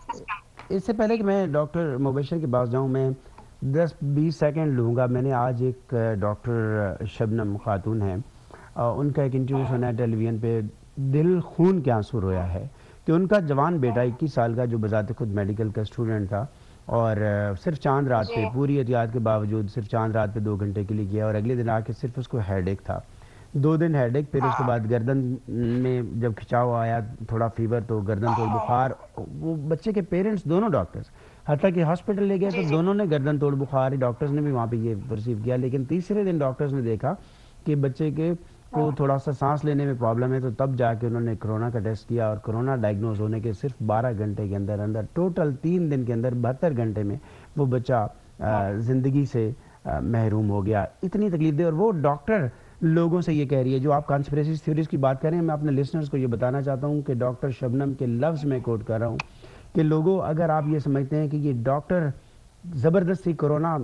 Speaker 2: اس سے پہلے کہ میں ڈاکٹر مبشر کے پاس جاؤں، میں دس بیس سیکنڈ لوں گا۔ میں نے آج ایک ڈاکٹر شبنم خاتون ہیں، ان کا ایک انٹرویو سنا ہے ٹیلی ویژن پہ، دل خون کے آنسو رویا ہے کہ ان کا جوان بیٹا اکیس سال کا جو بذات خود میڈیکل کا اسٹوڈنٹ تھا اور صرف چاند رات پہ پوری احتیاط کے باوجود صرف چاند رات پہ دو گھنٹے کے لیے گیا، اور اگلے دن آ کے صرف اس کو ہیڈ ایک تھا، دو دن ہیڈ ایک، پھر اس کے بعد گردن میں جب کھچاؤ آیا تھوڑا فیور تو گردن توڑ بخار، وہ بچے کے پیرنٹس دونوں ڈاکٹرز حتیٰ کہ ہاسپٹل لے گئے تو دونوں نے گردن توڑ بخار، ڈاکٹرز نے بھی وہاں پہ یہ پرسیو کیا، لیکن تیسرے دن ڈاکٹرز نے دیکھا کہ بچے کے کو تھوڑا سا سانس لینے میں پرابلم ہے، تو تب جا کے انہوں نے کرونا کا ٹیسٹ کیا، اور کرونا ڈائگنوز ہونے کے صرف بارہ گھنٹے کے اندر اندر ٹوٹل تین دن کے اندر بہتر گھنٹے میں وہ بچہ زندگی سے محروم ہو گیا۔ اتنی تکلیف دہ، اور وہ ڈاکٹر لوگوں سے یہ کہہ رہی ہے، جو آپ کانسپریسی تھیوریز کی بات کریں، میں اپنے لسنرز کو یہ بتانا چاہتا ہوں کہ ڈاکٹر شبنم کے لفظ میں کوٹ کر رہا ہوں کہ لوگوں اگر آپ یہ سمجھتے ہیں کہ یہ ڈاکٹر زبردستی کرونا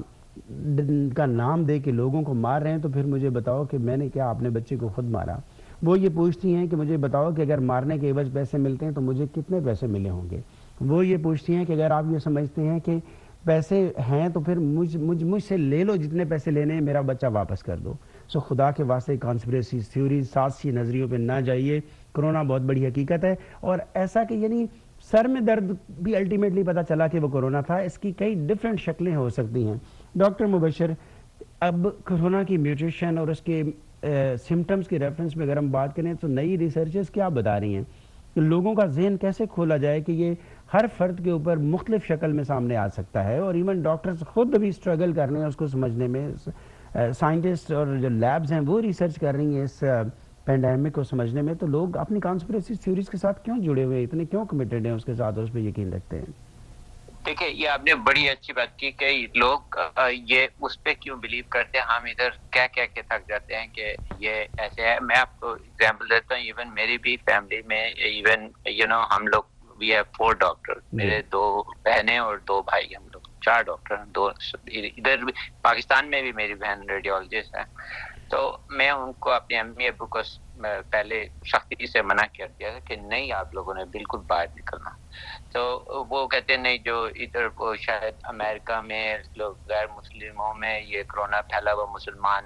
Speaker 2: کا نام دے کے لوگوں کو مار رہے ہیں، تو پھر مجھے بتاؤ کہ میں نے کیا اپنے بچے کو خود مارا۔ وہ یہ پوچھتی ہیں کہ مجھے بتاؤ کہ اگر مارنے کے عوض پیسے ملتے ہیں تو مجھے کتنے پیسے ملے ہوں گے۔ وہ یہ پوچھتی ہیں کہ اگر آپ یہ سمجھتے ہیں کہ پیسے ہیں تو پھر مجھ مجھ مجھ سے لے لو جتنے پیسے لینے ہیں، میرا بچہ واپس کر دو۔ سو خدا کے واسطے کانسپریسی تھیوریز سازشی نظریوں پہ نہ جائیے، کرونا بہت بڑی حقیقت ہے، اور ایسا کہ یعنی سر میں درد بھی الٹیمیٹلی پتہ چلا کہ وہ کرونا تھا، اس کی کئی ڈفرینٹ شکلیں ہو سکتی ہیں۔ ڈاکٹر مبشر، اب کرونا کی میوٹیشن اور اس کے سمٹمز کے ریفرنس میں اگر ہم بات کریں تو نئی ریسرچز کیا بتا رہی ہیں کہ لوگوں کا ذہن کیسے کھولا جائے کہ یہ ہر فرد کے اوپر مختلف شکل میں سامنے آ سکتا ہے، اور ایون ڈاکٹرز خود بھی اسٹرگل کر رہے ہیں اس کو سمجھنے میں، سائنٹسٹ اور جو لیبز ہیں وہ ریسرچ کر رہی ہیں اس پینڈیمک کو سمجھنے میں، تو لوگ اپنی کانسپریسی تھیوریز کے ساتھ کیوں جڑے ہوئے ہیں، اتنے کیوں کمیٹڈ ہیں اس کے ساتھ، اس پہ یقین رکھتے ہیں؟
Speaker 4: دیکھیں یہ آپ نے بڑی اچھی بات کی کہ لوگ یہ اس پہ کیوں بلیو کرتے ہیں، ہم ادھر کیا کیا کے تھک جاتے ہیں کہ یہ ایسے ہے۔ میں آپ کو اگزامپل دیتا ہوں، ایون میری بھی فیملی میں ایون یو نو ہم لوگ وی ہیو فور ڈاکٹر، میرے دو بہنیں اور دو بھائی، ہم لوگ چار ڈاکٹر ہیں، دو ادھر پاکستان میں بھی میری بہن ریڈیولوجسٹ ہے، تو میں ان کو اپنے امی ابو کو پہلے سختی سے منع کر دیا تھا کہ نہیں آپ لوگوں نے بالکل باہر نکلنا، تو وہ کہتے نہیں جو ادھر وہ شاید امریکہ میں لوگ غیر مسلموں میں یہ کرونا پھیلا ہوا مسلمان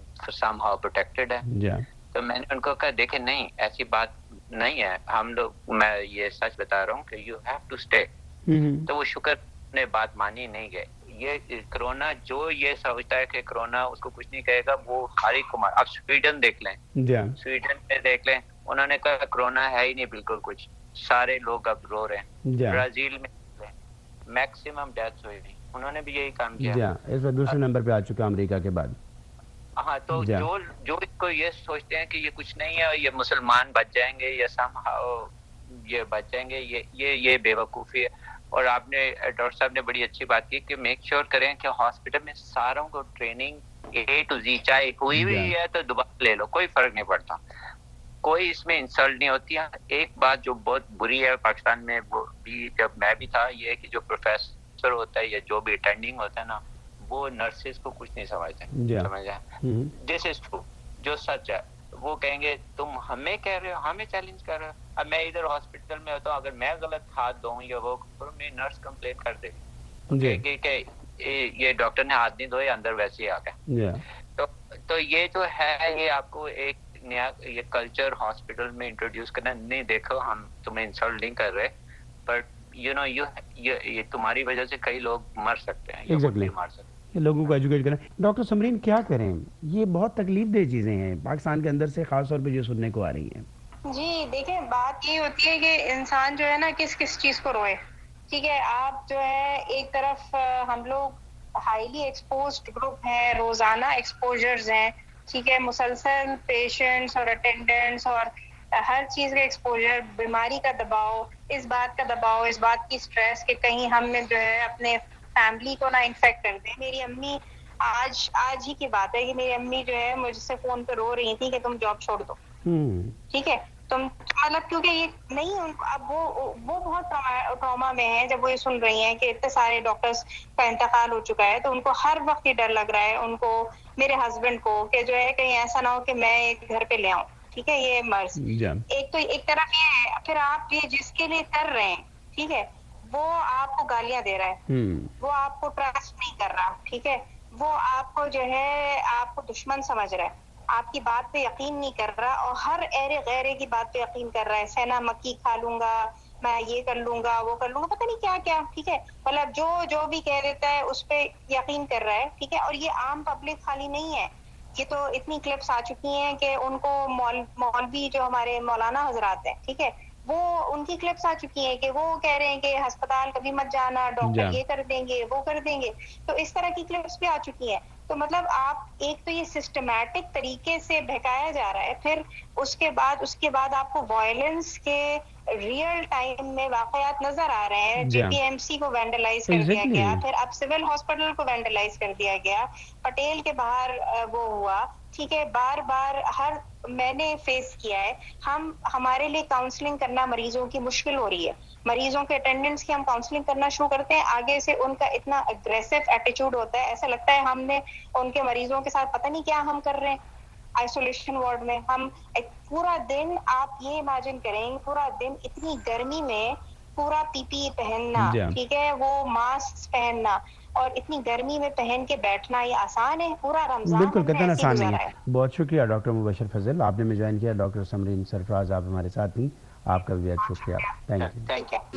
Speaker 4: سم ہاؤ پروٹیکٹڈ ہے، تو میں نے ان کو کہا دیکھیں نہیں ایسی بات نہیں ہے، ہم لوگ میں یہ سچ بتا رہا ہوں کہ یو ہیو ٹو اسٹے، تو وہ شکر نے بات مانی نہیں گئے۔ یہ کرونا جو یہ سمجھتا ہے کہ کرونا اس کو کچھ نہیں کہے گا، وہ ہاری کمار اب سویڈن دیکھ لیں، سویڈن میں دیکھ لیں، انہوں نے کہا کرونا ہے ہی نہیں بالکل کچھ، سارے لوگ اب رو رہے ہیں۔ برازیل میں میکسیمم ڈیتھ ہوئی تھی، انہوں نے بھی یہی کام کیا،
Speaker 2: اس پر دوسرے نمبر پہ آ چکا امریکہ کے بعد۔
Speaker 4: ہاں تو جو جو کو یہ سوچتے ہیں کہ یہ کچھ نہیں ہے، یہ مسلمان بچ جائیں گے یا سم ہاؤ یہ بچ جائیں گے، یہ یہ یہ بے وقوفی ہے۔ اور آپ نے ڈاکٹر صاحب نے بڑی اچھی بات کی کہ میک شیور کریں کہ ہاسپٹل میں ساروں کو ٹریننگ اے ٹو زی چاہے ہوئی ہوئی ہے تو دوبارہ لے لو، کوئی فرق نہیں پڑتا، کوئی اس میں انسلٹ نہیں ہوتی ہے. ایک بات جو بہت بری ہے پاکستان میں، وہ بھی جب میں بھی تھا، یہ کہ جو پروفیسر ہوتا ہے یا جو بھی اٹینڈنگ ہوتا ہے نا، وہ نرسز کو کچھ نہیں سمجھتے. سمجھا؟ دس از ٹرو، جو سچ ہے. وہ کہیں گے تم ہمیں کہہ رہے ہو، ہمیں چیلنج کر رہے ہو. اب میں ادھر ہاسپٹل میں ہوتا ہوں، اگر میں غلط ہاتھ دوں یا وہ کروں، میری نرس کمپلین کر دے گی کہ یہ ڈاکٹر نے ہاتھ نہیں دھوئے، اندر ویسے ہی آ گیا. تو تو یہ جو ہے، یہ آپ کو ایک نیا یہ کلچر ہاسپٹل میں انٹروڈیوس کرنا. نہیں دیکھو ہم تمہیں انسلٹ نہیں کر رہے، بٹ یو نو یو یہ تمہاری وجہ سے کئی لوگ مر سکتے ہیں یا
Speaker 2: exactly.
Speaker 4: مار سکتے ہیں.
Speaker 2: لوگوں کو ایجوکیٹ کریں. ڈاکٹر سمرین کیا کریں؟ یہ بہت تکلیف دہ چیزیں ہیں پاکستان کے اندر سے خاص طور پہ جو سننے کو آ رہی ہیں.
Speaker 5: جی دیکھیں، بات یہ ہوتی ہے کہ انسان جو ہے نا کس کس چیز کو روئے. ٹھیک ہے، آپ جو ہے ایک طرف ہم لوگ ہائیلی ایکسپوزڈ گروپ ہیں، روزانہ ایکسپوجرز ہیں. ٹھیک ہے، مسلسل پیشنٹس اور اٹینڈنٹس اور ہر چیز کا ایکسپوجر، بیماری کا دباؤ، اس بات کا دباؤ، اس بات کی سٹریس کہ کہیں ہم نے جو ہے اپنے فیملی کو نہ انفیکٹ کر دیں. میری امی آج آج ہی کی بات ہے کہ میری امی جو ہے مجھ سے فون پہ رو رہی تھی کہ تم جاب چھوڑ دو. ٹھیک ہے، تم مطلب کیونکہ یہ نہیں ان کو اب وہ وہ بہت ٹراما میں ہیں جب وہ یہ سن رہی ہیں کہ اتنے سارے ڈاکٹرز کا انتقال ہو چکا ہے. تو ان کو ہر وقت یہ ڈر لگ رہا ہے، ان کو، میرے ہسبینڈ کو، کہ جو ہے کہیں ایسا نہ ہو کہ میں ایک گھر پہ لے آؤں. ٹھیک ہے، یہ مرض ایک تو ایک طرف یہ ہے. پھر آپ یہ جس کے لیے کر رہے ہیں، ٹھیک ہے، وہ آپ کو گالیاں دے رہا ہے، وہ آپ کو ٹرسٹ نہیں کر رہا. ٹھیک ہے، وہ آپ کو جو ہے آپ کو دشمن سمجھ رہا ہے، آپ کی بات پہ یقین نہیں کر رہا، اور ہر ایرے غیرے کی بات پہ یقین کر رہا ہے. سینا مکی کھا لوں گا میں، یہ کر لوں گا، وہ کر لوں گا، پتہ نہیں کیا کیا. ٹھیک ہے، مطلب جو جو بھی کہہ دیتا ہے اس پہ یقین کر رہا ہے. ٹھیک ہے، اور یہ عام پبلک خالی نہیں ہے. یہ تو اتنی کلپس آ چکی ہیں کہ ان کو مولوی جو ہمارے مولانا حضرات ہیں، ٹھیک ہے، وہ ان کی کلپس آ چکی ہیں کہ وہ کہہ رہے ہیں کہ ہسپتال کبھی مت جانا، ڈاکٹر یہ کر دیں گے، وہ کر دیں گے. تو اس طرح کی کلپس بھی آ چکی ہیں. تو مطلب آپ ایک تو یہ سسٹمیٹک طریقے سے بہکایا جا رہا ہے، پھر اس کے بعد اس کے بعد آپ کو وائلنس کے ریئل ٹائم میں واقعات نظر آ رہے ہیں. جے پی ایم سی کو وینڈلائز کر دیا گیا، پھر اب سول ہاسپٹل کو وینڈلائز کر دیا گیا، پٹیل کے باہر وہ ہوا. ٹھیک ہے، بار بار ہر میں نے فیس کیا ہے. ہم ہمارے لیے کاؤنسلنگ کرنا مریضوں کی مشکل ہو رہی ہے. مریضوں کے اٹینڈنٹس کی ہم کاؤنسلنگ کرنا شروع کرتے ہیں، آگے سے ان کا اتنا اگریسو ایٹیچیوڈ ہوتا ہے، ایسا لگتا ہے ہم نے ان کے مریضوں کے ساتھ پتہ نہیں کیا ہم کر رہے ہیں. آئسولیشن وارڈ میں ہم پورا دن، آپ یہ امیجن کریں، پورا دن اتنی گرمی میں پورا پی پی پہننا، ٹھیک ہے، وہ ماسک پہننا، اور اتنی گرمی میں پہن کے بیٹھنا، یہ آسان ہے؟ پورا رمضان
Speaker 2: بالکل قطعاً آسان نہیں ہے. بہت شکریہ ڈاکٹر مبشر فضل، آپ نے میں جوائن کیا. ڈاکٹر سمرین سرفراز آپ ہمارے ساتھ تھیں، آپ کا بھی بہت شکریہ. Thank you.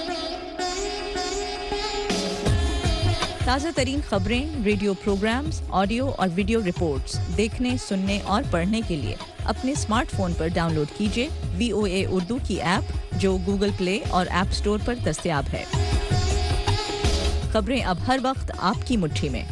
Speaker 6: تازہ ترین خبریں، ریڈیو پروگرامز، آڈیو اور ویڈیو رپورٹس دیکھنے، سننے اور پڑھنے کے لیے اپنے اسمارٹ فون پر ڈاؤن لوڈ کیجیے وی او اے اردو کی ایپ، جو گوگل پلے اور ایپ اسٹور پر دستیاب ہے. خبریں اب ہر وقت آپ کی مٹھی میں.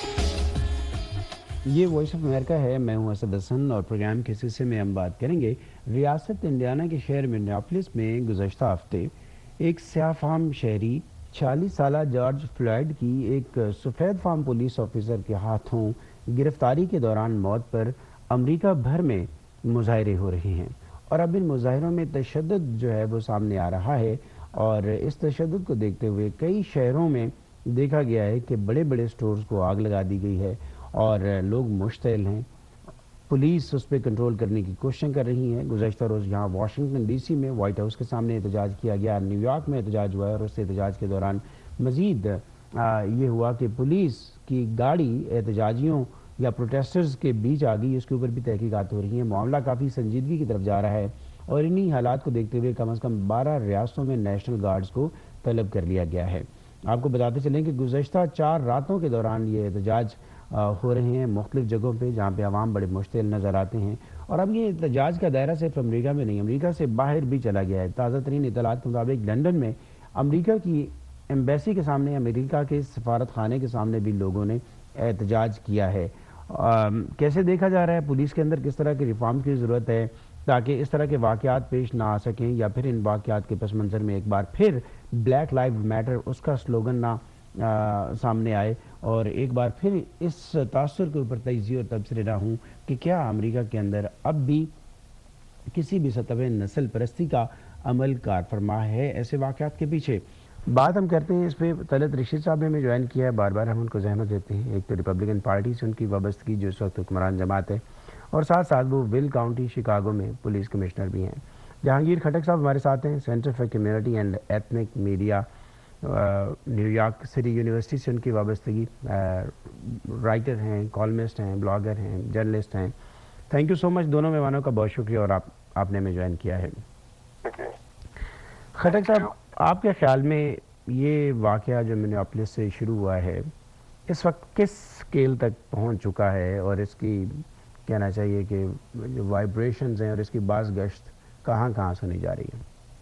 Speaker 2: یہ وائس آف امریکہ ہے، میں ہوں اسد حسن، اور پروگرام کے سلسلے میں ہم بات کریں گے ریاست انڈیانا کے شہر منیاپولس میں گزشتہ ہفتے ایک سیاہ فام شہری چھیالیس سالہ جارج فلائیڈ کی ایک سفید فام پولیس آفیسر کے ہاتھوں گرفتاری کے دوران موت پر امریکہ بھر میں مظاہرے ہو رہے ہیں. اور اب ان مظاہروں میں تشدد جو ہے وہ سامنے آ رہا ہے، اور اس تشدد کو دیکھتے ہوئے کئی شہروں میں دیکھا گیا ہے کہ بڑے بڑے سٹورز کو آگ لگا دی گئی ہے اور لوگ مشتعل ہیں. پولیس اس پہ کنٹرول کرنے کی کوششیں کر رہی ہیں. گزشتہ روز یہاں واشنگٹن ڈی سی میں وائٹ ہاؤس کے سامنے احتجاج کیا گیا، نیو یارک میں احتجاج ہوا ہے، اور اس احتجاج کے دوران مزید یہ ہوا کہ پولیس کی گاڑی احتجاجیوں یا پروٹیسٹرز کے بیچ آ گئی. اس کے اوپر بھی تحقیقات ہو رہی ہیں. معاملہ کافی سنجیدگی کی طرف جا رہا ہے، اور انہی حالات کو دیکھتے ہوئے کم از کم بارہ ریاستوں میں نیشنل گارڈز کو طلب کر لیا گیا ہے. آپ کو بتاتے چلیں کہ گزشتہ چار راتوں کے دوران یہ احتجاج ہو رہے ہیں مختلف جگہوں پہ، جہاں پہ عوام بڑے مشتعل نظر آتے ہیں. اور اب یہ احتجاج کا دائرہ صرف امریکہ میں نہیں، امریکہ سے باہر بھی چلا گیا ہے. تازہ ترین اطلاعات کے مطابق لندن میں امریکہ کی ایمبیسی کے سامنے، امریکہ کے سفارت خانے کے سامنے بھی لوگوں نے احتجاج کیا ہے. کیسے دیکھا جا رہا ہے؟ پولیس کے اندر کس طرح کی ریفارم کی ضرورت ہے؟ تاکہ اس طرح کے واقعات پیش نہ آ سکیں یا پھر ان واقعات کے پس منظر میں ایک بار پھر بلیک لائف میٹر اس کا سلوگن نہ آ, سامنے آئے اور ایک بار پھر اس تاثر کے اوپر تجزیے اور تبصرے نہ ہوں کہ کیا امریکہ کے اندر اب بھی کسی بھی سطح پہ نسل پرستی کا عمل کار فرما ہے ایسے واقعات کے پیچھے. بات ہم کرتے ہیں اس پہ. طلعت رشید صاحب نے ہمیں جوائن کیا ہے, بار بار ہم ان کو زحمت دیتے ہیں. ایک تو ریپبلکن پارٹی سے ان کی وابستگی جو اس وقت حکمران جماعت ہے, اور ساتھ ساتھ وہ ول کاؤنٹی شکاگو میں پولیس کمشنر بھی ہیں. جہانگیر کھٹک صاحب ہمارے ساتھ ہیں, centre for community and ethnic media, New York City University سے ان کی وابستگی. رائٹر ہیں, کالمسٹ ہیں, بلاگر ہیں, جرنلسٹ ہیں. تھینک یو سو مچ دونوں مہمانوں کا بہت شکریہ اور آپ آپ نے ہمیں جوائن کیا ہے. کھٹک صاحب, آپ کے خیال میں یہ واقعہ جو منیاپولس سے شروع ہوا ہے اس وقت کس اسکیل تک پہنچ چکا ہے, اور اس کی کہنا چاہیے کہ جو وائبریشنز ہیں اور اس کی باز گشت کہاں کہاں سنی جا رہی ہے؟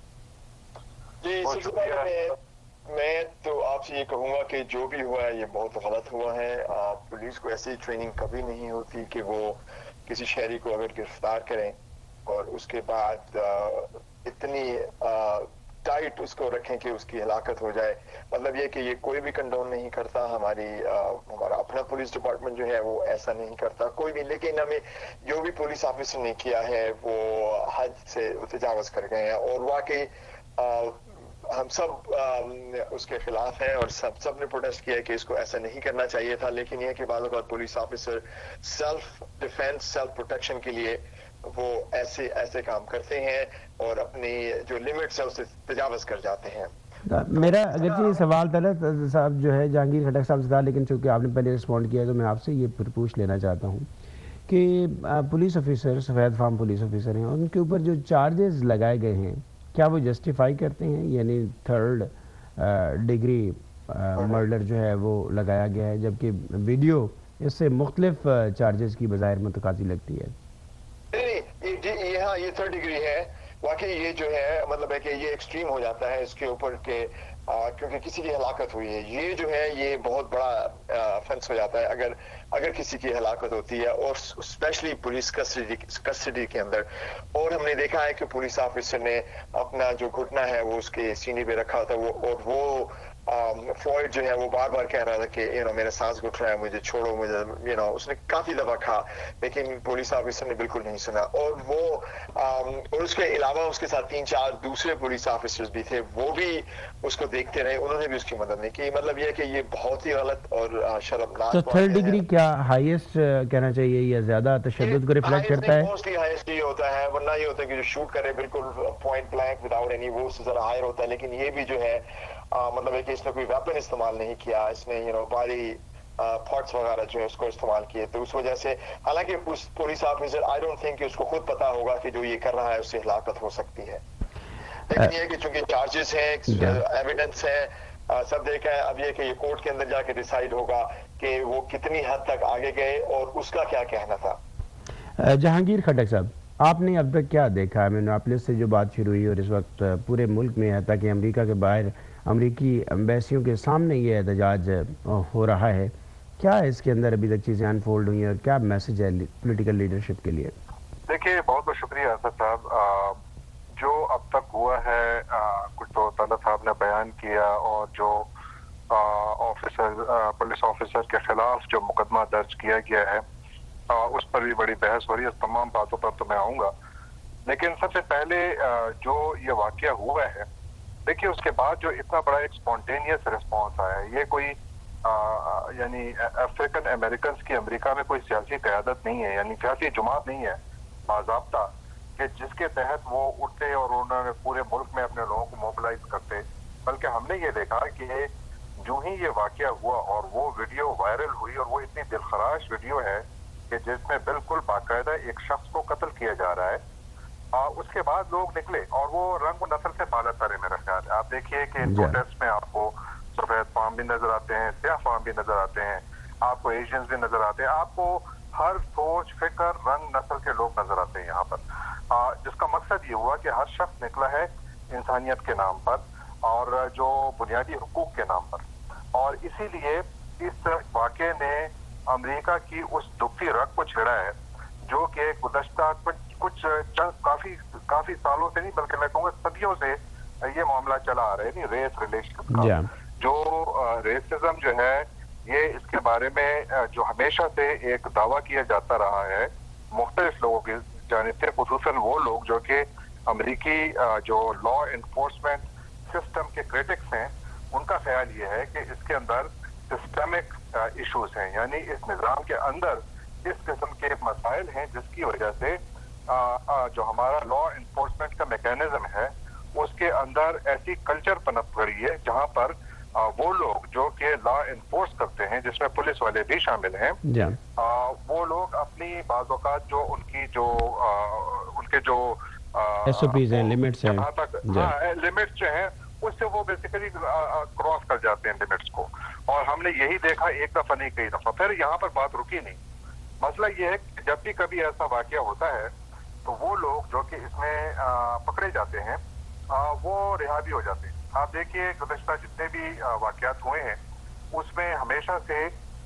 Speaker 7: جی سب سے پہلے میں تو آپ سے یہ کہوں گا کہ جو بھی ہوا ہے یہ بہت غلط ہوا ہے. پولیس کو ایسی ٹریننگ کبھی نہیں ہوتی کہ وہ کسی شہری کو اگر گرفتار کریں اور اس کے بعد اتنی ٹائٹ اس کو رکھیں کہ اس کی ہلاکت ہو جائے. مطلب یہ کہ یہ کوئی بھی کنڈون نہیں کرتا, ہماری ہمارا اپنا پولیس ڈپارٹمنٹ جو ہے وہ ایسا نہیں کرتا کوئی بھی. لیکن ہمیں جو بھی پولیس آفیسر نے کیا ہے وہ حد سے تجاوز کر گئے ہیں, اور واقعی ہم سب اس کے خلاف ہیں اور سب سب نے پروٹیسٹ کیا ہے کہ اس کو ایسا نہیں کرنا چاہیے تھا. لیکن یہ کہ بعض اوقات police officer self defence, self protection کے لیے وہ ایسے ایسے کام کرتے ہیں اور اپنی جو لمٹس ہے اسے تجاوز کر جاتے ہیں.
Speaker 2: میرا اگرچہ یہ سوال طلعت صاحب جو ہے جہانگیر کھٹک صاحب سے تھا, لیکن چونکہ آپ نے پہلے رسپونڈ کیا ہے تو میں آپ سے یہ پوچھ لینا چاہتا ہوں کہ پولیس آفیسر, سفید فام پولیس آفیسر ہیں, ان کے اوپر جو چارجز لگائے گئے ہیں کیا وہ جسٹیفائی کرتے ہیں؟ یعنی تھرڈ ڈگری مرڈر جو ہے وہ لگایا گیا ہے, جبکہ ویڈیو اس سے مختلف چارجز کی بظاہر متقاضی لگتی ہے.
Speaker 7: نہیں, ہاں یہ تھرڈ ڈگری ہے. واقعی یہ جو ہے مطلب ہے کہ یہ ایکسٹریم ہو جاتا ہے اس کے اوپر کہ کیونکہ کسی کی ہلاکت ہوئی ہے. یہ جو ہے یہ بہت بڑا افینس ہو جاتا ہے اگر اگر کسی کی ہلاکت ہوتی ہے, اور اسپیشلی پولیس کسٹڈی کسٹڈی کے اندر. اور ہم نے دیکھا ہے کہ پولیس آفیسر نے اپنا جو گھٹنا ہے وہ اس کے سینے پہ رکھا تھا, وہ اور وہ فلوئڈ جو ہے وہ بار بار کہہ رہا تھا کہ یو نو میرا سانس گھٹ رہا ہے, مجھے چھوڑو, مجھے یو نو اس نے کافی دفعہ کہا, لیکن پولیس آفیسر نے بالکل نہیں سنا. اور وہ اور اس کے علاوہ اس کے ساتھ تین چار دوسرے پولیس آفیسرز بھی تھے, وہ بھی اس کو دیکھتے رہے, انہوں نے بھی اس کی مدد نہیں کی. مطلب یہ کہ یہ بہت ہی غلط اور شرمناک.
Speaker 2: تو تھرڈ ڈگری کیا ہائیسٹ کہنا چاہیے یا زیادہ تشدد کو ریفلیکٹ کرتا ہے؟
Speaker 7: موسٹلی ہائیسٹ یہ ہوتا ہے, ورنہ یہ ہوتا ہے کہ جو شوٹ کرے بالکل پوائنٹ بلینک وداؤٹ اینی, وہ اس سے ذرا ہائر ہوتا ہے. لیکن یہ بھی جو ہے مطلب ہے کہ اس نے کوئی ویپن استعمال نہیں کیا, اس نے یو نو باری پارٹس وغیرہ جو ہے اس کو استعمال کیے. تو اس وجہ سے حالانکہ police officer I don't think کہ اس کو خود پتا ہوگا کہ جو یہ کر رہا ہے اس سے ہلاکت ہو سکتی ہے. لیکن یہ کہ چونکہ چارجز ہیں, ایویڈنس ہے, سب دیکھا ہے. اب یہ کہ یہ کورٹ کے اندر جا کے ڈیسائیڈ ہوگا کہ وہ کتنی حد تک آگے گئے اور اس کا کیا کہنا تھا.
Speaker 2: جہانگیر کھٹک صاحب, آپ نے اب تک کیا دیکھا ہے؟ منیاپولس سے جو بات شروع ہوئی اور اس وقت پورے ملک میں حتیٰ کہ امریکہ کے باہر امریکی ایمبیسیوں کے سامنے یہ احتجاج ہو رہا ہے, کیا اس کے اندر ابھی تک چیزیں انفولڈ ہوئی ہیں اور کیا میسج ہے پولیٹیکل لیڈرشپ کے لیے؟
Speaker 8: دیکھیے, بہت بہت شکریہ اسد صاحب. جو اب تک ہوا ہے کچھ تو طلعت صاحب نے بیان کیا, اور جو آفیسر پولیس آفیسر کے خلاف جو مقدمہ درج کیا گیا ہے اس پر بھی بڑی بحث ہو رہی ہے. اس تمام باتوں پر تو میں آؤں گا, لیکن سب سے پہلے جو یہ واقعہ ہوا ہے, دیکھیے اس کے بعد جو اتنا بڑا ایک اسپونٹینیس ریسپانس آیا ہے, یہ کوئی یعنی افریقن امریکنز کی امریکہ میں کوئی سیاسی قیادت نہیں ہے, یعنی سیاسی جماعت نہیں ہے باضابطہ کہ جس کے تحت وہ اٹھتے اور انہوں نے پورے ملک میں اپنے لوگوں کو موبلائز کرتے. بلکہ ہم نے یہ دیکھا کہ جو ہی یہ واقعہ ہوا اور وہ ویڈیو وائرل ہوئی, اور وہ اتنی دلخراش ویڈیو ہے کہ جس میں بالکل باقاعدہ ایک شخص کو قتل کیا جا رہا ہے, اس کے بعد لوگ نکلے اور وہ رنگ و نسل سے بالا تر ہے میرا خیال ہے. آپ دیکھیے کہ پروٹیسٹ میں آپ کو سفید فام بھی نظر آتے ہیں, سیاہ فام بھی نظر آتے ہیں, آپ کو ایشینز بھی نظر آتے ہیں, آپ کو ہر سوچ فکر رنگ نسل کے لوگ نظر آتے ہیں یہاں پر, جس کا مقصد یہ ہوا کہ ہر شخص نکلا ہے انسانیت کے نام پر اور جو بنیادی حقوق کے نام پر. اور اسی لیے اس واقعے نے امریکہ کی اس دکھتی رگ کو چھیڑا ہے جو کہ گزشتہ کچھ کچھ کافی کافی سالوں سے نہیں بلکہ میں کہوں گا صدیوں سے یہ معاملہ چلا آ رہا ہے نہیں ریس ریلیشن کا جو ریسزم جو ہے یہ اس کے بارے میں جو ہمیشہ سے ایک دعویٰ کیا جاتا رہا ہے مختلف لوگوں کی جانب سے خصوصاً وہ لوگ جو کہ امریکی جو لا انفورسمنٹ سسٹم کے کریٹکس ہیں ان کا خیال یہ ہے کہ اس کے اندر سسٹمک ایشوز ہیں یعنی اس نظام کے اندر اس قسم کے مسائل ہیں جس کی وجہ سے جو ہمارا لا انفورسمنٹ کا میکینزم ہے اس کے اندر ایسی کلچر پنپ رہی ہے جہاں پر وہ لوگ جو کہ لا انفورس کرتے ہیں جس میں پولیس والے بھی شامل ہیں وہ لوگ اپنی بعض اوقات جو ان کی جو ان کے جو
Speaker 2: ایس او پیز ہیں لمٹس ہیں
Speaker 8: لمٹس جو ہیں اس سے وہ بیسیکلی کراس کر جاتے ہیں لمٹس کو اور ہم نے یہی دیکھا ایک دفعہ نہیں کئی دفعہ پھر یہاں پر بات رکی نہیں مسئلہ یہ ہے کہ جب بھی کبھی ایسا واقعہ ہوتا ہے تو وہ لوگ جو کہ اس میں پکڑے جاتے ہیں وہ رہا بھی ہو جاتے ہیں آپ دیکھیے گزشتہ جتنے بھی واقعات ہوئے ہیں اس میں ہمیشہ سے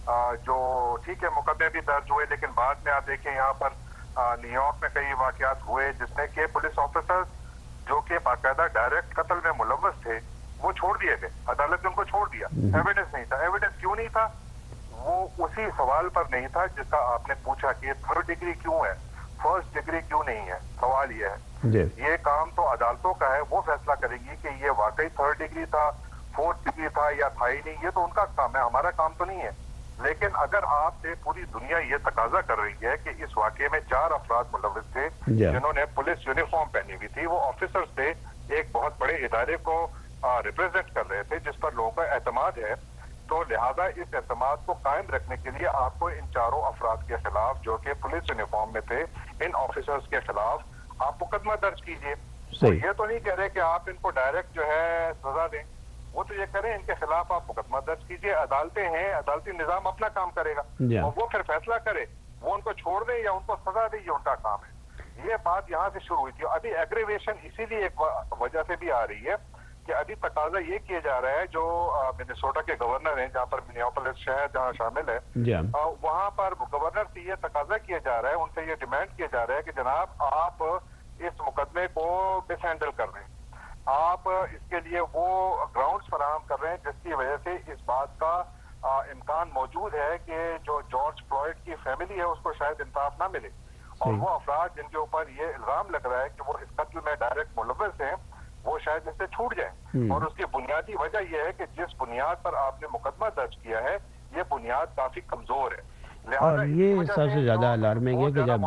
Speaker 8: جو ٹھیک ہے مقدمے بھی درج ہوئے لیکن بعد میں آپ دیکھیں یہاں پر نیو یارک میں کئی واقعات ہوئے جس میں کہ پولیس آفیسر جو کہ باقاعدہ ڈائریکٹ قتل میں ملوث تھے وہ چھوڑ دیے گئے عدالت نے ان کو چھوڑ دیا ایویڈنس نہیں تھا ایویڈنس کیوں نہیں تھا وہ اسی سوال پر نہیں تھا جس کا آپ نے پوچھا کہ تھرڈ ڈگری کیوں ہے فرسٹ ڈگری کیوں نہیں ہے سوال یہ ہے یہ کام تو عدالتوں کا ہے وہ فیصلہ کرے گی کہ یہ واقعی تھرڈ ڈگری تھا فورتھ ڈگری تھا یا تھا ہی نہیں یہ تو ان کا کام ہے ہمارا کام تو نہیں ہے لیکن اگر آپ سے پوری دنیا یہ تقاضا کر رہی ہے کہ اس واقعے میں چار افراد ملوث تھے جنہوں نے پولیس یونیفارم پہنی ہوئی تھی وہ آفیسرز تھے ایک بہت بڑے ادارے کو ریپرزینٹ کر رہے تھے جس پر لوگوں کا اعتماد ہے تو لہذا اس اعتماد کو قائم رکھنے کے لیے آپ کو ان چاروں افراد کے خلاف جو کہ پولیس یونیفارم میں تھے ان آفیسرز کے خلاف آپ مقدمہ درج کیجیے یہ تو نہیں کہہ رہے کہ آپ ان کو ڈائریکٹ جو ہے سزا دیں وہ تو یہ کریں ان کے خلاف آپ مقدمہ درج کیجیے عدالتیں ہیں عدالتی نظام اپنا کام کرے گا اور وہ پھر فیصلہ کرے وہ ان کو چھوڑ دیں یا ان کو سزا دے یہ ان کا کام ہے یہ بات یہاں سے شروع ہوئی تھی ابھی ایگریویشن اسی لیے ایک وجہ سے بھی آ رہی ہے کہ ابھی تقاضا یہ کیا جا رہا ہے جو منیسوٹا کے گورنر ہیں جہاں پر منیاپولس شہر جہاں شامل ہے وہاں پر گورنر سے یہ تقاضا کیا جا رہا ہے ان سے یہ ڈیمانڈ کیا جا رہا ہے کہ جناب آپ اس مقدمے کو ڈس ہینڈل کر رہے ہیں آپ اس کے لیے وہ گراؤنڈز فراہم کر رہے ہیں جس کی وجہ سے اس بات کا امکان موجود ہے کہ جو جارج فلوئڈ کی فیملی ہے اس کو شاید انصاف نہ ملے اور وہ افراد جن کے اوپر یہ الزام لگ رہا ہے کہ وہ اس قتل میں ڈائریکٹ ملوث ہیں وہ شاید اس سے چھوٹ جائیں اور اس کی بنیادی وجہ یہ ہے کہ جس بنیاد پر آپ نے مقدمہ درج کیا ہے یہ بنیاد کافی کمزور ہے
Speaker 2: اور یہ سب سے زیادہ الارمنگ ہے کہ جب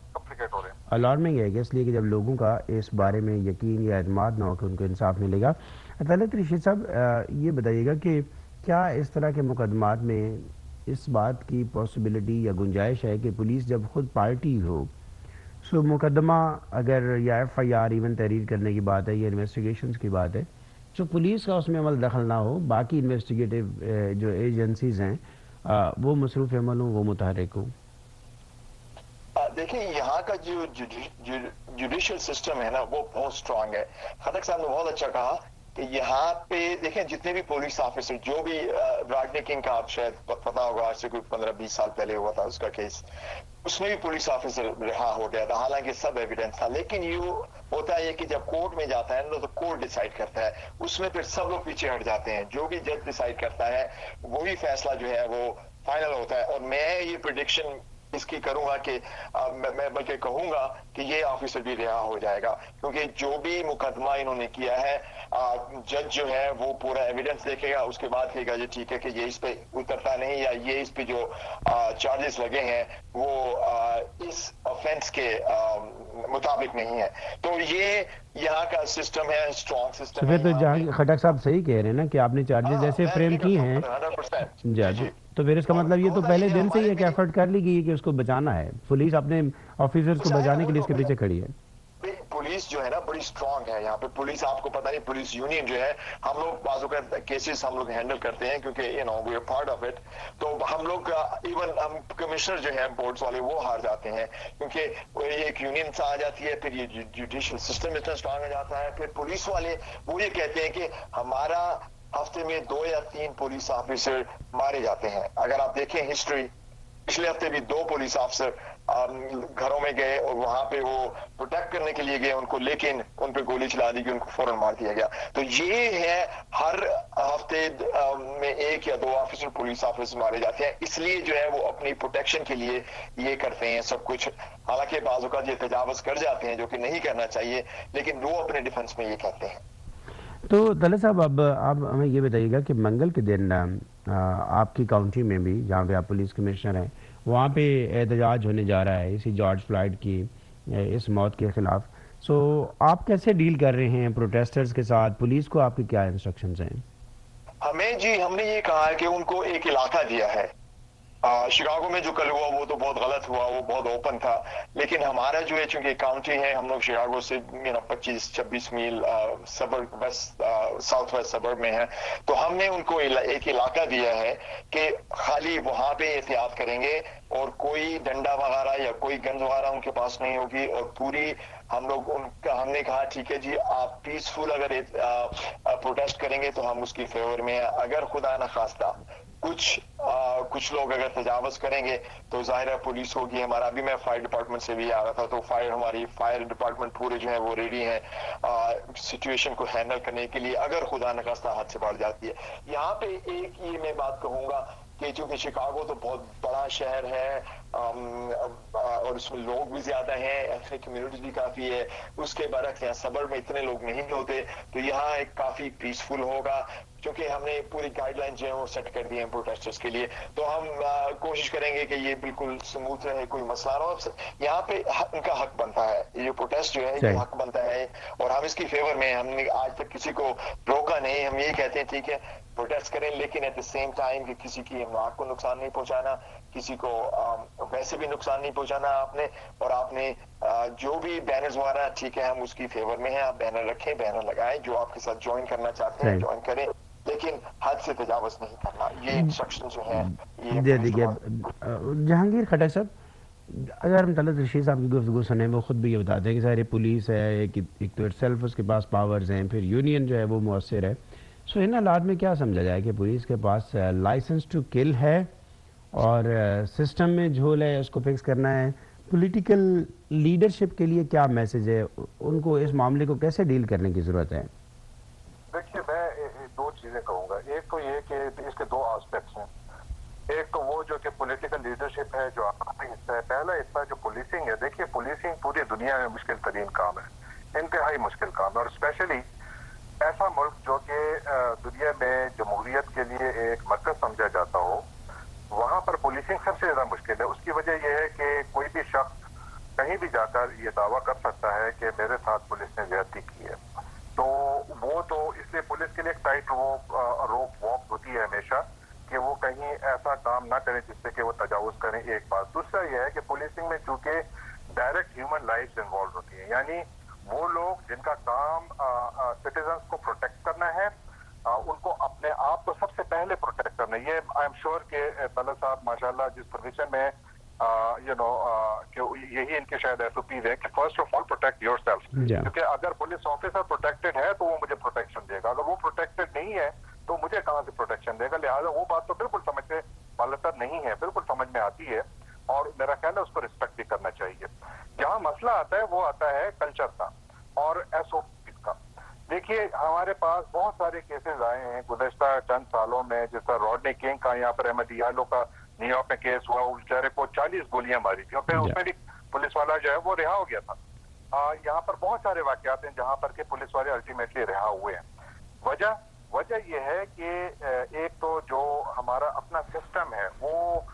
Speaker 2: الارمنگ ہے کہ اس لیے کہ جب لوگوں کا اس بارے میں یقین یا اعتماد نہ ہو کہ ان کو انصاف ملے گا عدالت رشید صاحب یہ بتائیے گا کہ کیا اس طرح کے مقدمات میں اس بات کی پاسبلٹی یا گنجائش ہے کہ پولیس جب خود پارٹی ہو سو مقدمہ اگر یا ایف آئی آر ایون تحریر کرنے کی بات ہے یا انویسٹیگیشنز کی بات ہے تو پولیس کا اس میں عمل دخل نہ ہو باقی انویسٹیگیٹو جو ایجنسیز ہیں وہ مصروف عمل ہوں وہ متحرک ہوں
Speaker 7: دیکھیں یہاں کا جو جوڈیشل سسٹم ہے نا وہ بہت سٹرانگ ہے خطک صاحب نے بہت اچھا کہا کہ یہاں پہ دیکھیں جتنے بھی پولیس آفیسر جو بھی راڈنی کنگ کا آپ شاید پتا ہوگا آج سے کوئی پندرہ بیس سال پہلے ہوا تھا اس کا کیس اس میں بھی پولیس آفیسر رہا ہو گیا تھا حالانکہ سب ایویڈنس تھا لیکن یہ ہوتا ہے کہ جب کورٹ میں جاتا ہے تو کورٹ ڈیسائیڈ کرتا ہے اس میں پھر سب لوگ پیچھے ہٹ جاتے ہیں جو بھی جج ڈیسائیڈ کرتا ہے وہی فیصلہ جو ہے وہ فائنل ہوتا ہے اور میں یہ پریڈکشن اس کی کروں گا کہ میں بلکہ کہوں گا کہ یہ آفیسر بھی رہا ہو جائے گا کیونکہ جو بھی مقدمہ انہوں نے کیا ہے جج جو ہے وہ پورا ایویڈنس دیکھے گا اس کے بعد کہے گا یہ ٹھیک ہے کہ یہ اس پہ اترتا نہیں یا یہ اس پہ جو چارجز لگے ہیں وہ اس آفینس کے مطابق نہیں ہے تو یہ یہاں کا سسٹم ہے اسٹرانگ سسٹم ہے.
Speaker 2: تو جہاں خٹک صاحب صحیح کہہ رہے ہیں نا کہ آپ نے چارجز ایسے فریم کی ہیں جی تو پھر اس کا مطلب یہ تو پہلے دن سے یہ کہ ایفرٹ کر لی گئی کہ اس کو بچانا ہے پولیس اپنے آفیسرز کو بچانے کے لیے اس کے پیچھے کھڑی ہے.
Speaker 7: پولیس جو ہے نا بڑی اسٹرانگ ہے یہاں پہ پولیس آپ کو پتہ نہیں پولیس یونین جو ہے ہم لوگ بعض اوقات کیسز ہم لوگ ہینڈل کرتے ہیں کیونکہ you know we are part of it تو ہم لوگ ایون ہم کمشنر جو ہیں بورڈز والے وہ ہار جاتے ہیں کیونکہ ایک یونین سے آ جاتی ہے پھر یہ جوڈیشل سسٹم اتنا اسٹرانگ ہو جاتا ہے پھر پولیس والے وہ یہ کہتے ہیں کہ ہمارا ہفتے میں دو یا تین پولیس آفیسر مارے جاتے ہیں. اگر آپ دیکھیں ہسٹری پچھلے ہفتے بھی دو پولیس آفیسر گھروں میں گئے اور وہاں پہ وہ پروٹیکٹ کرنے کے لیے گئے ان کو، لیکن ان پہ گولی چلا دی گئی، ان کو فوراً مار دیا گیا. تو یہ ہے ہر ہفتے میں ایک یا دو آفیسر پولیس آفیسر مارے جاتے ہیں، اس لیے جو ہے وہ اپنی پروٹیکشن کے لیے یہ کرتے ہیں سب کچھ. حالانکہ بعض اوقات یہ تجاوز کر جاتے ہیں جو کہ نہیں کرنا چاہیے، لیکن وہ اپنے ڈیفنس میں یہ کہتے ہیں.
Speaker 2: تو طلعت صاحب اب آپ ہمیں یہ بتائیے گا کہ منگل کے دن آپ کی کاؤنٹی میں بھی جہاں پہ آپ پولیس کمشنر ہیں وہاں پہ احتجاج ہونے جا رہا ہے اسی جارج فلائیڈ کی اس موت کے خلاف. سو آپ کیسے ڈیل کر رہے ہیں پروٹیسٹرز کے ساتھ؟ پولیس کو آپ کی کیا انسٹرکشنز ہیں؟
Speaker 7: ہمیں جی ہم نے یہ کہا ہے کہ ان کو ایک علاقہ دیا ہے. شکاگو میں جو کل ہوا وہ تو بہت غلط ہوا، وہ بہت اوپن تھا، لیکن ہمارا جو ہے چونکہ کاؤنٹی ہے، ہم لوگ شکاگو سے پچیس چھبیس میل سبر ویسٹ ساؤتھ ویسٹ سبر میں ہیں، تو ہم نے ان کو ایک علاقہ دیا ہے کہ خالی وہاں پہ احتیاط کریں گے اور کوئی ڈنڈا وغیرہ یا کوئی گن وغیرہ ان کے پاس نہیں ہوگی. اور پوری ہم لوگ ان کا ہم نے کہا ٹھیک ہے جی آپ پیسفل اگر پروٹیسٹ کریں گے تو ہم اس کی فیور میں ہیں. اگر خدا نخواستہ کچھ آ, کچھ لوگ اگر تجاوز کریں گے تو ظاہر ہے پولیس ہوگی. ہمارا ابھی میں فائر ڈپارٹمنٹ سے بھی آ رہا تھا، تو فائر ہماری فائر ڈپارٹمنٹ پورے جو ہے وہ ریڈی ہیں سچویشن کو ہینڈل کرنے کے لیے اگر خدا نخواستہ حد سے بڑھ جاتی ہے. یہاں پہ ایک یہ میں بات کہوں گا کہ چونکہ شکاگو تو بہت بڑا شہر ہے اور اس میں لوگ بھی زیادہ ہیں، ایتھنک کمیونٹیز بھی کافی ہے، اس کے برعکس یہاں سبر میں اتنے لوگ نہیں ہوتے، تو یہاں ایک کافی پیسفل ہوگا. کیونکہ ہم نے پوری گائیڈ لائن جو ہے وہ سیٹ کر دی ہیں پروٹیسٹرز کے لیے، تو ہم کوشش کریں گے کہ یہ بالکل سموتھ رہے، کوئی مسئلہ نہ ہو. یہاں پہ ان کا حق بنتا ہے، یہ پروٹیسٹ جو ہے یہ حق بنتا ہے اور ہم اس کی فیور میں. ہم نے آج تک کسی کو روکا نہیں، ہم یہ کہتے ہیں ٹھیک ہے پروٹیسٹ کریں، لیکن ایٹ دا سیم ٹائم کہ کسی کی املاک کو نقصان نہیں پہنچانا، کسی کو ویسے بھی نقصان نہیں پہنچانا آپ نے. اور آپ نے جو بھی بینرز وغیرہ ٹھیک ہے ہم اس کی فیور میں ہیں، آپ بینر رکھیں، بینر لگائیں، جو آپ کے ساتھ جوائن کرنا چاہتے ہیں جوائن کریں، لیکن حد سے تجاوز نہیں کرنا. یہ انسٹرکشن جو ہے
Speaker 2: یہ دیکھیے جہانگیر کھٹک صاحب، اگر ہم طلعت رشید صاحب کی گفتگو سنیں وہ خود بھی یہ بتاتے ہیں کہ ساری پولیس ہے، ایک ایک تو اٹ سیلف اس کے پاس پاورز ہیں، پھر یونین جو ہے وہ مؤثر ہے. سو ان حالات میں کیا سمجھا جائے کہ پولیس کے پاس لائسنس ٹو کل ہے اور سسٹم میں جھول ہے، اس کو فکس کرنا ہے؟ پولیٹیکل لیڈرشپ کے لیے کیا میسج ہے؟ ان کو اس معاملے کو کیسے ڈیل کرنے کی ضرورت ہے؟
Speaker 8: دیکھیے میں دو چیزیں کہوں گا. ایک تو یہ کہ اس کے دو آسپیکٹس ہیں. ایک تو وہ جو کہ پولیٹیکل لیڈرشپ ہے جو آخری حصہ ہے. پہلا حصہ جو پولیسنگ ہے، دیکھیے پولیسنگ پوری دنیا میں مشکل ترین کام ہے، انتہائی مشکل کام ہے، اور اسپیشلی ایسا ملک جو کہ دنیا میں جمہوریت کے لیے ایک مرکز سمجھا جاتا ہو، وہاں پر پولیسنگ سب سے زیادہ مشکل ہے. اس کی وجہ یہ ہے کہ کوئی بھی شخص کہیں بھی جا کر یہ دعویٰ کر سکتا ہے کہ میرے ساتھ پولیس نے زیادتی کی ہے. تو وہ تو اس لیے پولیس کے لیے ایک ٹائٹ روپ روپ واک ہوتی ہے ہمیشہ کہ وہ کہیں ایسا کام نہ کریں جس سے کہ وہ تجاوز کریں. ایک بات. دوسرا یہ ہے کہ پولیسنگ میں چونکہ ڈائریکٹ ہیومن لائفز انوالو ہوتی ہیں، یعنی وہ لوگ جن کا کام سٹیزنس کو پروٹیکٹ کرنا ہے، ان کو اپنے آپ کو سب سے پہلے پروٹیکٹ کرنا ہے. یہ آئی ایم شیور کہ طلعت صاحب ماشاءاللہ جس پوزیشن میں یو نو کہ یہی ان کے شاید ایس او پیز ہے کہ first of all protect yourself. کیونکہ اگر پولیس آفیسر پروٹیکٹڈ ہے تو وہ مجھے پروٹیکشن دے گا، اگر وہ پروٹیکٹڈ نہیں ہے تو مجھے کہاں سے پروٹیکشن دے گا. لہٰذا وہ بات تو بالکل سمجھ سے غلط نہیں ہے، بالکل سمجھ میں آتی ہے، اور میرا خیال ہے اس کو رسپیکٹ بھی کرنا چاہیے. جہاں مسئلہ آتا ہے وہ آتا ہے کلچر کا اور ایس او پیز کا. دیکھیے ہمارے پاس بہت سارے کیسز آئے ہیں گزشتہ چند سالوں میں، جس طرح رڈنی کنگ کا یہاں پر احمد یالو کا نیو یارک میں کیس ہوا، اس بیچارے کو چالیس گولیاں ماری تھی اور پھر اس میں بھی پولیس والا جو ہے وہ رہا ہو گیا تھا. یہاں پر بہت سارے واقعات ہیں جہاں پر کہ پولیس والے الٹیمیٹلی رہا ہوئے ہیں. وجہ وجہ یہ ہے کہ ایک تو جو ہمارا اپنا سسٹم ہے وہ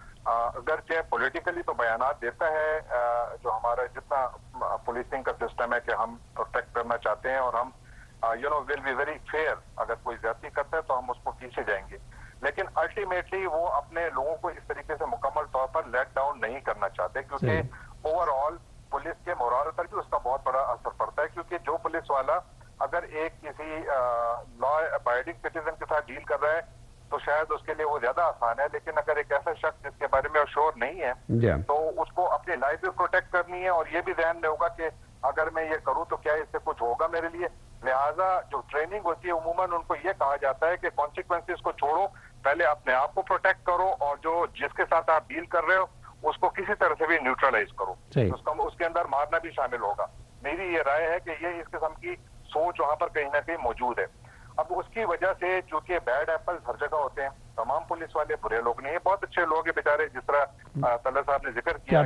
Speaker 8: اگرچہ پولیٹیکلی تو بیانات دیتا ہے، جو ہمارا جتنا پولیسنگ کا سسٹم ہے کہ ہم پروٹیکٹ کرنا چاہتے ہیں اور ہم you know will be very fair, اگر کوئی زیادتی کرتا ہے تو ہم اس کو پیچھے جائیں گے، لیکن الٹیمیٹلی وہ اپنے لوگوں کو اس طریقے سے مکمل طور پر لیٹ ڈاؤن نہیں کرنا چاہتے، کیونکہ اوور آل پولیس کے مورال پر بھی اس کا بہت بڑا اثر پڑتا ہے. کیونکہ جو پولیس والا اگر ایک کسی لا ابائڈنگ سٹیزن کے ساتھ ڈیل کر رہا ہے تو شاید اس کے لیے وہ زیادہ آسان ہے، لیکن اگر ایک ایسا شخص جس کے بارے میں شور نہیں ہے تو اس کو اپنی لائف بھی پروٹیکٹ کرنی ہے اور یہ بھی ذہن میں ہوگا کہ اگر میں یہ کروں تو کیا اس سے کچھ ہوگا میرے لیے. لہٰذا جو ٹریننگ ہوتی ہے عموماً ان کو یہ کہا جاتا ہے کہ کانسیکوینسز کو چھوڑو، پہلے اپنے آپ کو پروٹیکٹ کرو اور جو جس کے ساتھ آپ ڈیل کر رہے ہو اس کو کسی طرح سے بھی نیوٹرلائز کرو. اس کے اندر مارنا بھی شامل ہوگا. میری یہ رائے ہے کہ یہ اس قسم کی سوچ وہاں پر کہیں نہ کہیں موجود ہے. اب اس کی وجہ سے چونکہ بیڈ ایپل ہر جگہ ہوتے ہیں, تمام پولیس والے برے لوگ نہیں ہیں, بہت اچھے لوگ ہیں بیچارے, جس طرح طلعت صاحب نے ذکر کیا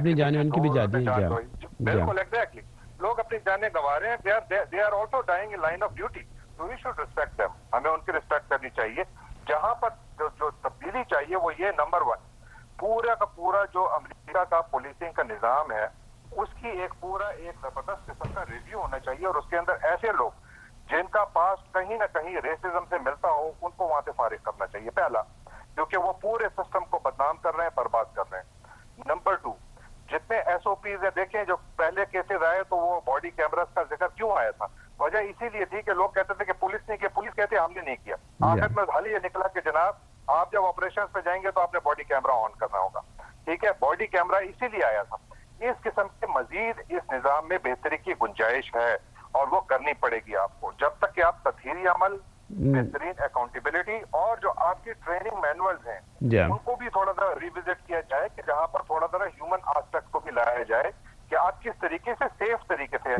Speaker 8: بالکل ایگزیکٹلی لوگ اپنی جانیں گنوا رہے ہیں. They are also dying in line of duty, so we should respect them. ہمیں ان کی ریسپیکٹ کرنی چاہیے. جہاں پر جو جو تبدیلی چاہیے وہ یہ, نمبر ون, پورا کا پورا جو امریکہ کا پولیسنگ کا نظام ہے اس کی ایک پورا ایک زبردست قسم کا ریویو ہونا چاہیے, اور اس کے اندر ایسے لوگ جن کا پاس کہیں نہ کہیں ریسزم سے ملتا ہو ان کو وہاں سے فارغ کرنا چاہیے, پہلا, کیونکہ وہ پورے سسٹم کو بدنام کر رہے ہیں, برباد کر رہے ہیں. نمبر ٹو, جتنے ایس او پیز ہیں دیکھیں, جو پہلے کیسز آئے تو وہ باڈی کیمراز کا ذکر کیوں آیا تھا؟ وجہ اسی لیے تھی کہ لوگ کہتے تھے کہ پولیس نے کیا, پولیس کہتے ہم نے نہیں کیا. آخر میں حل یہ نکلا کہ جناب آپ جب آپریشن پہ جائیں گے تو آپ نے باڈی کیمرہ آن کرنا ہوگا. ٹھیک ہے, باڈی کیمرہ اسی لیے آیا تھا. اس قسم کے مزید اس نظام میں بہتری کی گنجائش ہے, اور وہ کرنی پڑے گی آپ کو, جب تک کہ آپ تطہیری عمل, بہترین اکاؤنٹیبلٹی, اور جو آپ کی ٹریننگ مینولز ہیں ان کو بھی تھوڑا سا ریوزٹ کیا جائے, کہ جہاں پر تھوڑا سا ہیومن آسپیکٹ کو بھی لایا جائے کہ آپ کس طریقے سے سیف طریقے سے,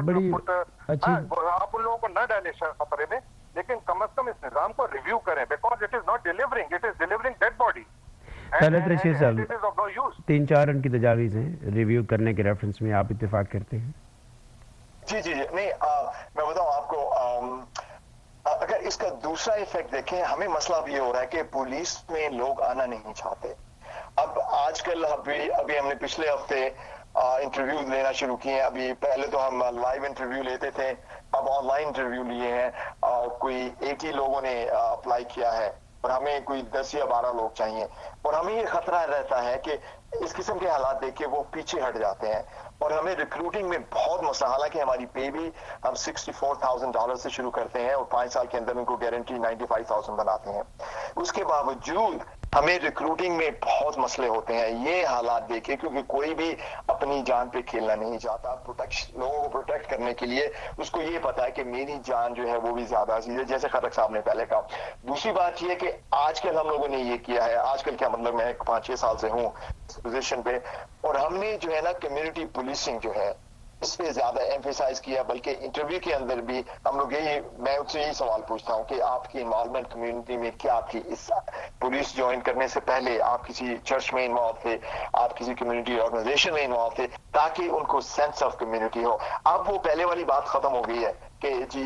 Speaker 8: آپ ان لوگوں کو نہ ڈالیں خطرے میں, لیکن کم از کم اس نظام کو ریویو کریں, because it is not delivering, it is delivering dead body.
Speaker 2: Talat Rashid صاحب, تین چار ان کی تجاویز ہیں ریویو کرنے کے ریفرنس میں, آپ اتفاق کرتے ہیں؟
Speaker 7: جی جی جی نہیں, میں بتاؤں آپ کو, اگر اس کا دوسرا ایفیکٹ دیکھیں, ہمیں مسئلہ بھی یہ ہو رہا ہے کہ پولیس میں لوگ آنا نہیں چاہتے. اب آج کل ابھی ابھی ہم نے پچھلے ہفتے انٹرویو لینا شروع کیے ہیں. ابھی پہلے تو ہم لائیو انٹرویو لیتے تھے, اب آن لائن انٹرویو لیے ہیں. کوئی ایٹی لوگوں نے اپلائی کیا ہے, اور ہمیں کوئی دس یا بارہ لوگ چاہیے, اور ہمیں یہ خطرہ رہتا ہے کہ اس قسم کے حالات دیکھ کے وہ پیچھے ہٹ جاتے ہیں, اور ہمیں ریکروٹنگ میں بہت مسئلہ, حالانکہ ہماری پے بھی ہم سکسٹی فور تھاؤزینڈ ڈالر سے شروع کرتے ہیں, اور پانچ سال کے اندر ان کو گارنٹی نائنٹی فائیو تھاؤزینڈ بناتے ہیں. اس کے باوجود ہمیں ریکروٹنگ میں بہت مسئلے ہوتے ہیں یہ حالات دیکھے, کیونکہ کوئی بھی اپنی جان پہ کھیلنا نہیں چاہتا. پروٹیکٹ لوگوں کو پروٹیکٹ کرنے کے لیے اس کو یہ پتا ہے کہ میری جان جو ہے وہ بھی زیادہ عزیز ہے, جیسے خطرک صاحب نے پہلے کہا. دوسری بات یہ کہ آج کل ہم لوگوں نے یہ کیا ہے, آج کل کیا مطلب, میں پانچ چھ سال سے ہوں اس پوزیشن پہ, اور ہم نے جو ہے نا کمیونٹی پولیسنگ جو ہے اس پہ زیادہ ایمفیسائز کیا, بلکہ انٹرویو کے اندر بھی ہم لوگ یہی, میں ان سے یہی سوال پوچھتا ہوں کہ آپ کی انوالومنٹ کمیونٹی میں کیا تھی, اس پولیس جوائن کرنے سے پہلے آپ کسی چرچ میں انوالو تھے, آپ کسی کمیونٹی آرگنائزیشن میں انوالو تھے, تاکہ ان کو سینس آف کمیونٹی ہو. اب وہ پہلے والی بات ختم ہو گئی ہے کہ جی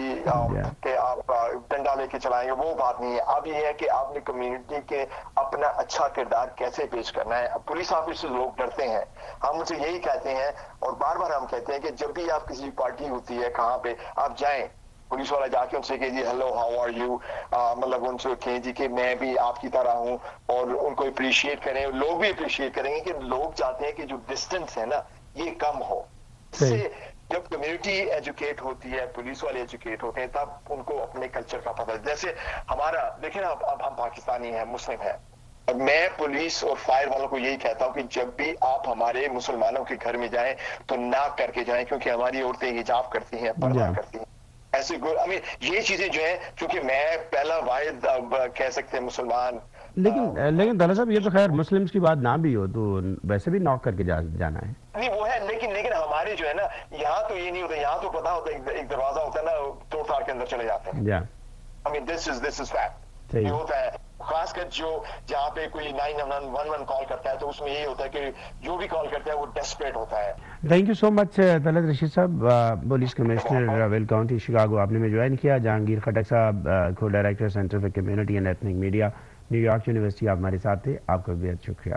Speaker 7: کہ آپ ڈنڈا لے کے چلائیں گے, وہ بات نہیں ہے. اب یہ ہے کہ آپ نے کمیونٹی کے اپنا اچھا کردار کیسے پیش کرنا ہے. پولیس آفیسر لوگ ڈرتے ہیں, ہم ان سے یہی کہتے ہیں, اور بار بار ہم کہتے ہیں کہ جب بھی آپ کسی پارٹی ہوتی ہے کہاں پہ آپ جائیں, پولیس والا جا کے ان سے کہ جی ہیلو ہاؤ آر یو, مطلب ان سے کہیں جی کہ میں بھی آپ کی طرح ہوں, اور ان کو اپریشیٹ کریں. لوگ بھی اپریشیٹ کریں گے کہ لوگ چاہتے ہیں کہ جو ڈسٹینس ہے نا یہ کم ہو. اس سے جب کمیونٹی ایجوکیٹ ہوتی ہے, پولیس والے ایجوکیٹ ہوتے ہیں, تب ان کو اپنے کلچر کا پتہ. جیسے ہمارا دیکھیں نا, اب ہم پاکستانی ہیں, مسلم ہیں, میں پولیس اور فائر والوں کو یہی کہتا ہوں کہ جب بھی آپ ہمارے مسلمانوں کے گھر میں جائیں تو ناک کر کے جائیں, کیونکہ ہماری عورتیں حجاب کرتی ہیں, پردہ کرتی ہیں. ایسے یہ چیزیں جو ہیں, چونکہ میں پہلا واحد کہہ سکتے ہیں مسلمان.
Speaker 2: لیکن لیکن طلعت صاحب یہ تو خیر مسلمس کی بات نہ بھی ہو تو ویسے بھی ناک کر کے جانا ہے.
Speaker 7: نہیں وہ ہے, لیکن لیکن ہمارے جو ہے نا یہاں تو یہ نہیں ہوتا, یہاں تو پتا ہوتا ہے ایک دروازہ ہوتا ہے نا, توڑ تاڑ کے اندر چلے جاتے ہیں. I mean this is this is fact. یہ ہوتا ہے, خاص کر جو جہاں پہ کوئی نائن ون ون کال کرتا ہے تو اس میں یہی ہوتا ہے کہ جو بھی کال کرتا ہے وہ ڈیسپریٹ ہوتا ہے.
Speaker 2: Thank you so much Talat Rashid صاحب, پولیس کمشنر راول کاؤنٹی شکاگو, آپ نے میں جوائن کیا. جہانگیر خٹک صاحب, co director centre for community and ethnic media, New York University, آپ ہمارے ساتھ تھے. آپ کا بہت شکریہ.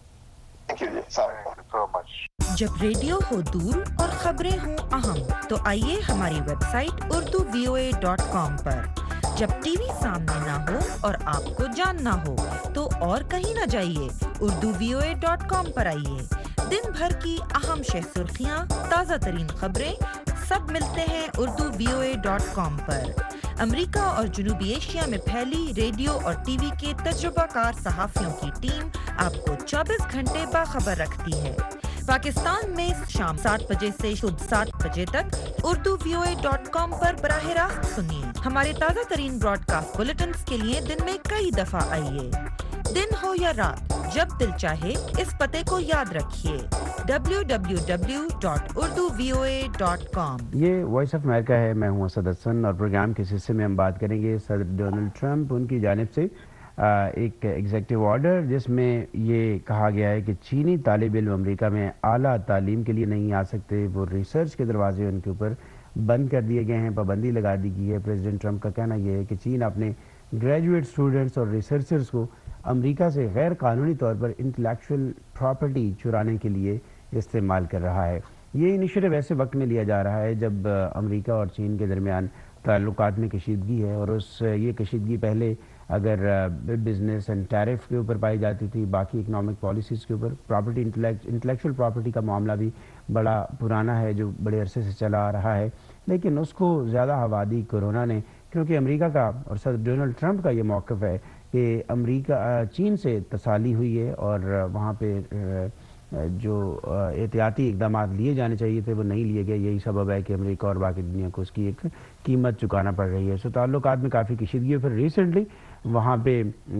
Speaker 9: جب ریڈیو ہو دور اور خبریں ہوں اہم تو آئیے ہماری website Urdu V O A dot com پر. جب ٹی وی سامنے نہ ہو اور آپ کو جاننا ہو تو اور کہیں نہ جائیے, Urdu V O A dot com پر آئیے. دن بھر کی اہم شہ سرخیاں, تازہ ترین خبریں سب ملتے ہیں Urdu V O A dot com پر. امریکہ اور جنوبی ایشیا میں پھیلی ریڈیو اور ٹی وی کے تجربہ کار صحافیوں کی ٹیم آپ کو چوبیس گھنٹے باخبر رکھتی ہے. پاکستان میں شام سات بجے سے صبح سات بجے تک Urdu V O A dot com پر براہ راست سنیے. ہمارے تازہ ترین براڈ کاسٹ بلیٹنز کے لیے دن میں کئی دفعہ آئیے. دن ہو یا رات, जब दिल चाहे इस पते को याद रखिए W W W dot Urdu V O A dot com.
Speaker 2: ये वॉइस ऑफ अमेरिका है, मैं हूं असद हसन और प्रोग्राम के हिस्से में हम बात करेंगे सदर डोनाल्ड ट्रंप उनकी जानिब से एक एग्जीक्यूटिव ऑर्डर जिसमें ये कहा गया है कि चीनी तालिब इल्म अमेरिका में आला तालीम के लिए नहीं आ सकते, वो रिसर्च के दरवाजे उनके ऊपर बंद कर दिए गए हैं, पाबंदी लगा दी गई है। प्रेसिडेंट ट्रंप का कहना यह है कि चीन अपने ग्रेजुएट स्टूडेंट्स और रिसर्चर्स को अमेरिका से गैर कानूनी तौर पर इंटेलेक्चुअल प्रॉपर्टी चुराने के लिए इस्तेमाल कर रहा है। ये इनिशिएटिव ऐसे वक्त में लिया जा रहा है जब अमेरिका और चीन के दरमियान ताल्लुकात में कशीदगी है, और उस ये कशीदगी पहले अगर बिजनेस एंड टैरिफ के ऊपर पाई जाती थी, बाकी इकनॉमिक पॉलिसीज़ के ऊपर, प्रॉपर्टी इंटेलेक्चुअल प्रॉपर्टी का मामला भी बड़ा पुराना है जो बड़े अरसे से चला आ रहा है, लेकिन उसको ज़्यादा हवा दी कोरोना ने, क्योंकि अमेरिका का और सदर डोनाल्ड ट्रंप का ये मौक़िफ़ है कि अमेरिका चीन से तसाली हुई है और वहाँ पे जो एहतियाती इक़दाम लिए जाने चाहिए थे वो नहीं लिए गए। यही सबब है कि अमेरिका और बाकी दुनिया को उसकी एक कीमत चुकाना पड़ रही है। सो ताल्लुकात में काफ़ी कशीदगी है। फिर रिसेंटली वहाँ पे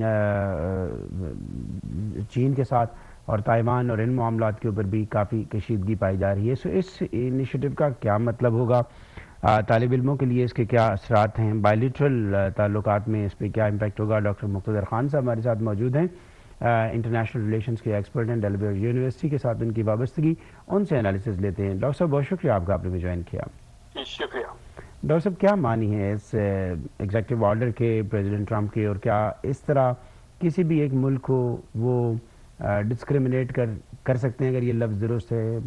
Speaker 2: चीन के साथ और ताइवान और इन मामलात के ऊपर भी काफ़ी कशीदगी पाई जा रही है। सो इस इनिशिएटिव का क्या मतलब होगा, तालिब इल्मों के लिए इसके क्या असरात हैं, बायलिटरल ताल्लुकात में इस पर क्या इम्पैक्ट होगा। डॉक्टर मुक्तदर खान साहब हमारे साथ मौजूद हैं, इंटरनेशनल रिलेशंस के एक्सपर्ट हैं, डेलावेयर यूनिवर्सिटी के साथ उनकी वाबस्तगी, उनसे एनालिसिस लेते हैं। डॉक्टर साहब बहुत शुक्रिया आपका, आपने भी ज्वाइन किया।
Speaker 10: शुक्रिया।
Speaker 2: डॉक्टर साहब क्या मानी है इस एग्जीक्यूटिव ऑर्डर के प्रेसिडेंट ट्रंप के, और क्या इस तरह किसी भी एक मुल्क को वो डिस्क्रिमिनेट कर कर सकते हैं, अगर ये लफ्ज़ दुरुस्त है,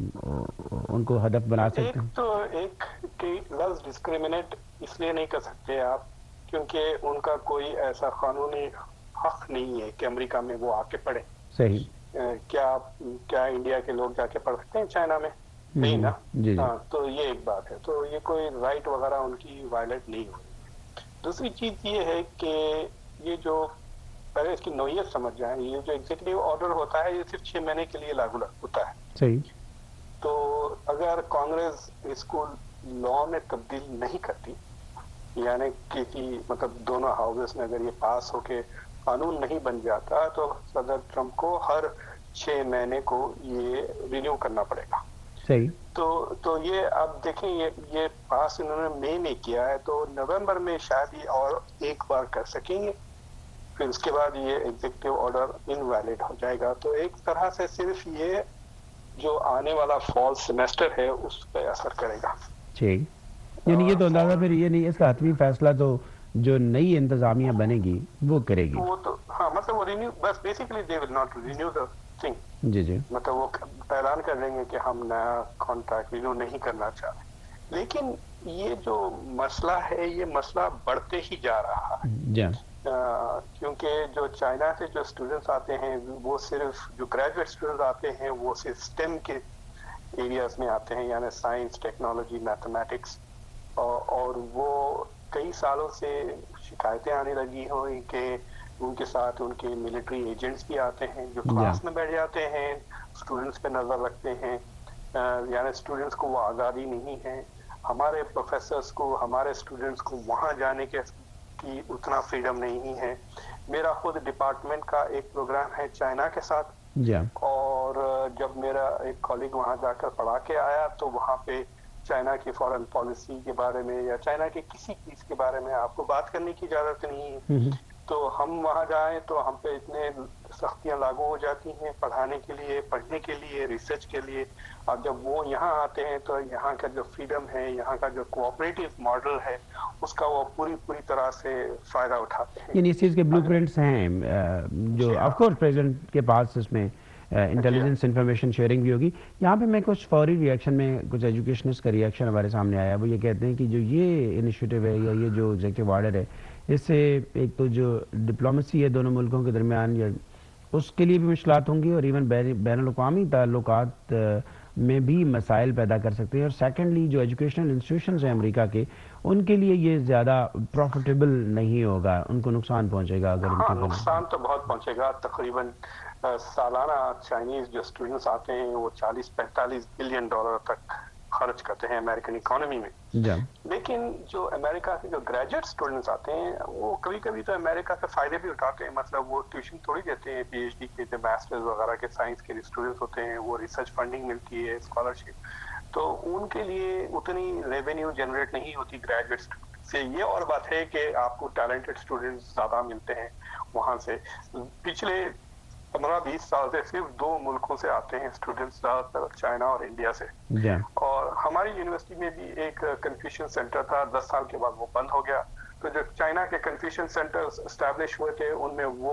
Speaker 2: उनको हदफ बना सकते हैं?
Speaker 10: एक तो एक कि लफ्ज़ डिस्क्रिमिनेट इसलिए नहीं कर सकते आप क्योंकि उनका कोई ऐसा कानूनी हक नहीं है कि अमेरिका में वो आके पढ़े।
Speaker 2: सही।
Speaker 10: क्या क्या इंडिया के लोग जाके पढ़ सकते हैं चाइना में? नहीं ना।
Speaker 2: जी जी।
Speaker 10: हाँ, तो ये एक बात है, तो ये कोई राइट वगैरह उनकी वायलेट नहीं हो रही। दूसरी चीज ये है कि ये जो पहले इसकी नौयत समझ जाए, ये जो एग्जीक्यूटिव ऑर्डर होता है ये सिर्फ छह महीने के लिए लागू होता है।
Speaker 2: सही।
Speaker 10: तो अगर कांग्रेस इसको लॉ में तब्दील नहीं करती, यानी किसी मतलब दोनों हाउसेस में अगर ये पास होके कानून नहीं बन जाता, तो सदर ट्रंप को हर छह महीने को ये रिन्यू करना पड़ेगा।
Speaker 2: सही।
Speaker 10: तो तो ये आप देखें, ये ये पास इन्होंने मई में किया है, तो नवंबर में शायद ये और एक बार कर सकेंगे, फिर उसके बाद ये एग्जीक्यूटिव ऑर्डर इनवैलिड हो जाएगा। तो एक तरह से सिर्फ ये जो आने वाला फॉल सेमेस्टर है उस पर असर करेगा।
Speaker 2: ठीक, यानी ये तो अंदाजा फिर ये नहीं, इसका हतमी फैसला तो जो नई इंतजामिया बनेगी वो करेगी।
Speaker 10: वो तो हाँ, मतलब वो रिन्यू, बस basically they will not renew the thing.
Speaker 2: जी जी।
Speaker 10: मतलब वो ऐलान कर देंगे कि हम नया कॉन्ट्रैक्ट रिन्यू नहीं करना चाहते। लेकिन ये जो मसला है, ये मसला बढ़ते ही जा रहा है।
Speaker 2: जी।
Speaker 10: क्योंकि जो चाइना से जो स्टूडेंट्स आते हैं, वो सिर्फ जो ग्रेजुएट स्टूडेंट्स आते हैं वो सिर्फ स्टेम के एरियाज में आते हैं, यानी साइंस, टेक्नोलॉजी, मैथमेटिक्स, और वो कई सालों से शिकायतें आने लगी हो कि उनके साथ उनके मिलिट्री एजेंट्स भी आते हैं जो क्लास में बैठ जाते हैं, स्टूडेंट्स पे नजर रखते हैं, यानी स्टूडेंट्स को वो आज़ादी नहीं है। हमारे प्रोफेसर्स को, हमारे स्टूडेंट्स को वहाँ जाने के की उतना फ्रीडम नहीं है। मेरा खुद डिपार्टमेंट का एक प्रोग्राम है चाइना के साथ, और जब मेरा एक कॉलीग वहाँ जाकर पढ़ा के आया तो वहाँ पे चाइना की फॉरेन पॉलिसी के बारे में या चाइना के किसी चीज के बारे में आपको बात करने की इजाजत नहीं है। तो हम वहाँ जाएं तो हम पे इतने सख्तियां लागू हो जाती हैं पढ़ाने के लिए, पढ़ने के लिए, रिसर्च के लिए। और जब वो यहाँ आते हैं तो यहाँ का जो फ्रीडम है, यहाँ का जो कोऑपरेटिव मॉडल है, उसका वो पूरी पूरी तरह से फायदा उठाते हैं।
Speaker 2: इस चीज़ के ब्लूप्रिंट्स हैं जो ऑफ कोर्स प्रेसिडेंट के पास इसमें इंटेलिजेंस इंफॉर्मेशन शेयरिंग भी होगी। यहाँ पे मैं कुछ फौरी रिएक्शन में कुछ एजुकेशनिस्ट का रिएक्शन हमारे सामने आया, वो ये कहते हैं कि जो ये इनिशिएटिव है या ये जो एग्जीक्यूटिव ऑर्डर है, इससे एक तो जो डिप्लोमेसी है दोनों मुल्कों के दरमियान या उसके लिए भी मुश्किलात होंगी, और इवन बैनुल-अक़वामी ताल्लुकात में भी मसाइल पैदा कर सकते हैं। और सेकेंडली जो एजुकेशनल इंस्टीट्यूशंस हैं अमेरिका के, उनके लिए ये ज़्यादा प्रॉफिटेबल नहीं होगा, उनको नुकसान पहुँचेगा। अगर
Speaker 10: हाँ, नुकसान तो बहुत पहुँचेगा। तकरीबन सालाना चाइनीज जो स्टूडेंट्स आते हैं वो चालीस पैंतालीस बिलियन डॉलर तक खर्च करते हैं अमेरिकन इकोनॉमी में। लेकिन जो अमेरिका के जो ग्रेजुएट स्टूडेंट्स आते हैं वो कभी कभी तो अमेरिका से फायदे भी उठाते हैं, मतलब वो ट्यूशन थोड़ी देते हैं, पीएचडी के जो मास्टर्स वगैरह के साइंस के स्टूडेंट्स होते हैं वो रिसर्च फंडिंग मिलती है, स्कॉलरशिप, तो उनके लिए उतनी रेवेन्यू जनरेट नहीं होती ग्रेजुएट से। ये और बात है कि आपको टैलेंटेड स्टूडेंट्स ज्यादा मिलते हैं वहां से। पिछले पंद्रह बीस साल से सिर्फ दो मुल्कों से आते हैं स्टूडेंट्स, ज्यादातर चाइना और इंडिया से। yeah. और हमारी यूनिवर्सिटी में भी एक कन्फ्यूशन सेंटर था, दस साल के बाद वो बंद हो गया। तो जो चाइना के कन्फ्यूशन सेंटर्स एस्टैब्लिश हुए थे उनमें वो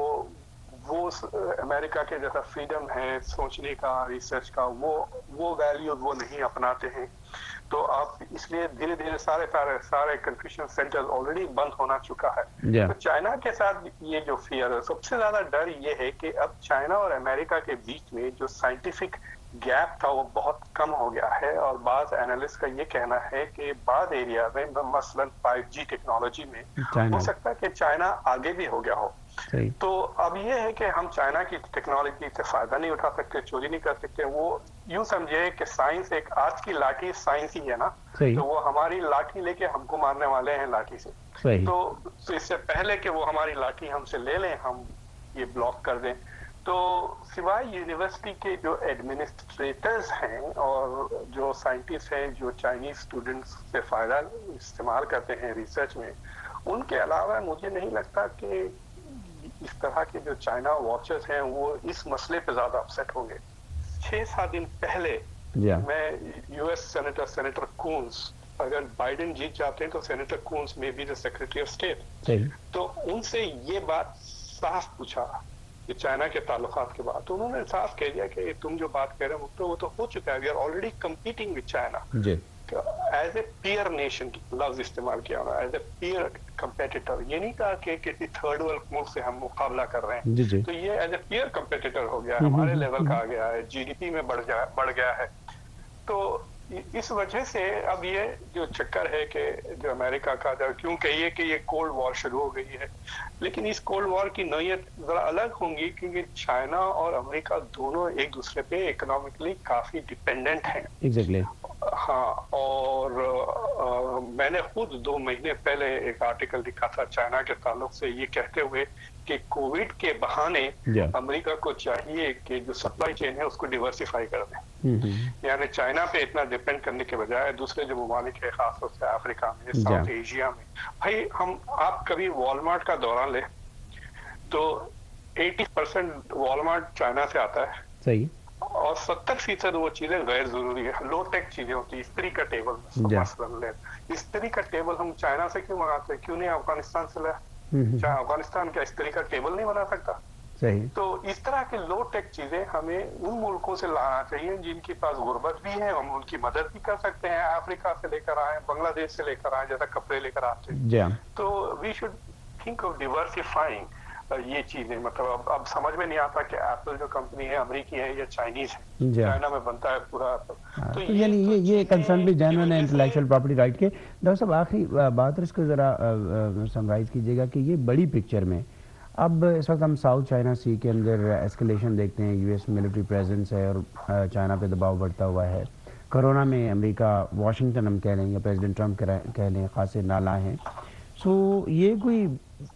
Speaker 10: वो अमेरिका के जैसा फ्रीडम है सोचने का, रिसर्च का, वो वो वैल्यूज वो नहीं अपनाते हैं। तो आप इसलिए धीरे धीरे सारे सारे सारे कन्फ्यूशन सेंटर्स ऑलरेडी बंद होना चुका है। yeah. तो चाइना के साथ ये जो फियर है, सबसे ज्यादा डर ये है कि अब चाइना और अमेरिका के बीच में जो साइंटिफिक गैप था वो बहुत कम हो गया है। और बाद एनालिस्ट का ये कहना है कि बाद एरिया में मसलन फाइव जी टेक्नोलॉजी में हो सकता है कि चाइना आगे भी हो गया हो। तो अब ये है कि हम चाइना की टेक्नोलॉजी से फायदा नहीं उठा सकते, चोरी नहीं कर सकते। वो यूं समझे कि साइंस एक आज की लाठी साइंस ही है ना, तो वो हमारी लाठी लेके हमको मारने वाले हैं लाठी से। तो, तो इससे पहले कि वो हमारी लाठी हमसे ले लें, हम ये ब्लॉक कर दें। तो सिवाय यूनिवर्सिटी के जो एडमिनिस्ट्रेटर्स हैं और जो साइंटिस्ट हैं जो चाइनीज स्टूडेंट्स से फायदा इस्तेमाल करते हैं रिसर्च में, उनके अलावा मुझे नहीं लगता कि इस तरह के जो चाइना वॉचर्स हैं वो इस मसले पे ज्यादा अपसेट होंगे। छह सात दिन पहले yeah. मैं यूएस सेनेटर सेनेटर कून्स, अगर बाइडेन जीत जाते हैं तो सेनेटर कून्स में भी द सेक्रेटरी ऑफ स्टेट, तो उनसे ये बात साफ पूछा कि चाइना के ताल्लुकात के बाद, तो उन्होंने साफ कह दिया कि तुम जो बात कह रहे हो तो वो तो हो चुका है, we are already competing with China as a peer nation, लफ्ज इस्तेमाल किया हुआ, एज ए पीयर कंपेटिटर। ये नहीं कहा कि किसी थर्ड वर्ल्ड मुल्क से हम मुकाबला कर रहे हैं, जी जी। तो ये एज ए पीयर कंपेटिटर हो गया, हमारे लेवल का आ गया है, जीडीपी में बढ़ गया बढ़ गया है। तो इस वजह से अब ये जो चक्कर है कि जो अमेरिका का, क्यों कहिए कि ये कोल्ड वॉर शुरू हो गई है, लेकिन इस कोल्ड वॉर की नौयत जरा अलग होंगी क्योंकि चाइना और अमेरिका दोनों एक दूसरे पे इकोनॉमिकली काफी डिपेंडेंट हैं। एग्जैक्टली हाँ, और आ, मैंने खुद दो महीने पहले एक आर्टिकल लिखा था चाइना के ताल्लुक से, ये कहते हुए कि कोविड के बहाने yeah. अमेरिका को चाहिए कि जो सप्लाई चेन है उसको डिवर्सिफाई कर दें। mm-hmm. यानी चाइना पे इतना डिपेंड करने के बजाय दूसरे जो ममालिक है, खासतौर से अफ्रीका में, साउथ yeah. एशिया में, भाई हम आप कभी वॉलमार्ट का दौरा ले तो अस्सी परसेंट वॉलमार्ट चाइना से आता है। सही। और सत्तर फीसद वो चीजें गैर जरूरी है, लो टेक चीजें होती है। इस्त्री का टेबल मसलन, इस्त्री का टेबल हम चाइना से क्यों मंगाते, क्यों नहीं अफगानिस्तान से लाया? चाहे अफगानिस्तान क्या इस्त्री का टेबल नहीं बना सकता? सही। तो इस तरह के लो टेक चीजें हमें उन मुल्कों से लाना चाहिए जिनके पास गुर्बत भी है, हम उनकी मदद भी कर सकते हैं। अफ्रीका से लेकर आए, बांग्लादेश से लेकर आए, जैसा कपड़े लेकर आते हैं। तो we should think of diversifying ये चीजें। मतलब अब अब समझ में नहीं आता कि एप्पल जो कंपनी है अमेरिकी है या चाइनीज है, चाइना में बनता है पूरा एप्पल। तो यानी ये ये कंसर्न भी जेन्युइन है इंटेलेक्चुअल प्रॉपर्टी राइट के। डॉक्टर साहब आखिरी बात इसको जरा समराइज कीजिएगा कि ये बड़ी पिक्चर में अब इस वक्त हम साउथ चाइना सी के अंदर एस्केलेशन देखते हैं, यूएस मिलिट्री प्रेजेंस है और चाइना पे दबाव बढ़ता हुआ है। कोरोना में अमेरिका, वाशिंगटन हम कह लें या प्रेसिडेंट ट्रम्प कह लें, खासे नाला हैं। सो ये कोई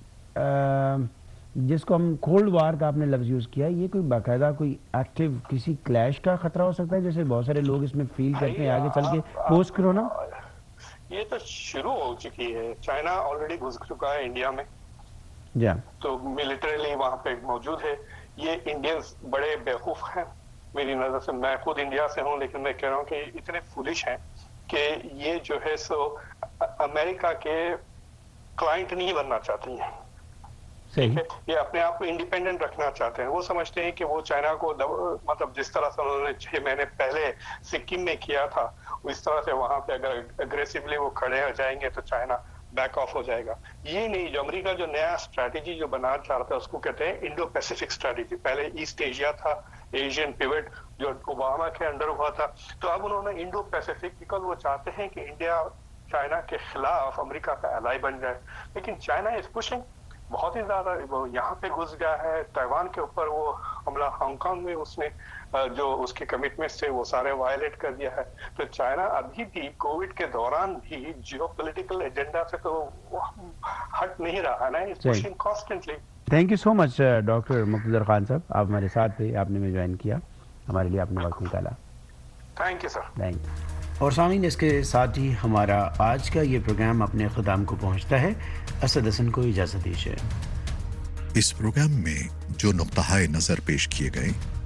Speaker 10: आ, जिसको हम कोल्ड वार का आपने लफ्ज़ यूज़ किया, ये कोई बाकायदा कोई एक्टिव किसी क्लैश का खतरा हो सकता है जैसे बहुत सारे लोग इसमें फील करते हैं आगे चल के पोस्ट कोरोना? ये तो शुरू हो चुकी है, चाइना ऑलरेडी घुस चुका है इंडिया में,
Speaker 2: या
Speaker 10: तो मिलिटरीली वहाँ पे मौजूद है। ये इंडियंस बड़े बेवकूफ हैं मेरी नजर से, मैं खुद इंडिया से हूँ, लेकिन मैं कह रहा हूँ कि इतने फुलिश हैं कि ये जो है सो अमेरिका के क्लाइंट नहीं बनना चाहती हैं। ठीक है, ये अपने आप को इंडिपेंडेंट रखना चाहते हैं। वो समझते हैं कि वो चाइना को मतलब जिस तरह से उन्होंने छह महीने पहले सिक्किम में किया था, इस तरह से वहां पे अगर अग्रेसिवली वो खड़े हो जाएंगे तो चाइना बैक ऑफ हो जाएगा। ये नहीं, जो अमेरिका जो नया स्ट्रैटेजी जो बनाना चाह रहा था उसको कहते हैं इंडो पैसिफिक स्ट्रैटेजी। पहले ईस्ट एशिया था, एशियन पिवट जो ओबामा के अंडर हुआ था, तो अब उन्होंने इंडो पैसिफिक, बिकॉज वो चाहते हैं कि इंडिया चाइना के खिलाफ अमेरिका का एलाई बन जाए। लेकिन चाइना इज पुशिंग बहुत ही ज्यादा, वो यहाँ पे घुस गया है, ताइवान के ऊपर वो हमला हांगकांग में उसने जो उसके कमिटमेंट्स थे वो सारे वायलेट कर दिया है। तो चाइना अभी भी कोविड के दौरान भी जियोपॉलिटिकल एजेंडा से तो हट नहीं रहा है ना, it's pushing constantly.
Speaker 2: Thank you so much doctor Muqtedar Khan साहब, आप हमारे साथ थे, आपने में ज्वाइन किया, हमारे लिए आपने वक्त निकाला।
Speaker 10: Thank you sir.
Speaker 2: Thank you. और सामीन, इसके साथ ही हमारा आज का ये प्रोग्राम अपने ख़िताम को पहुंचता है। असद हसन को इजाज़त दीजिए।
Speaker 1: इस प्रोग्राम में जो नुक्ता नज़र पेश किए गए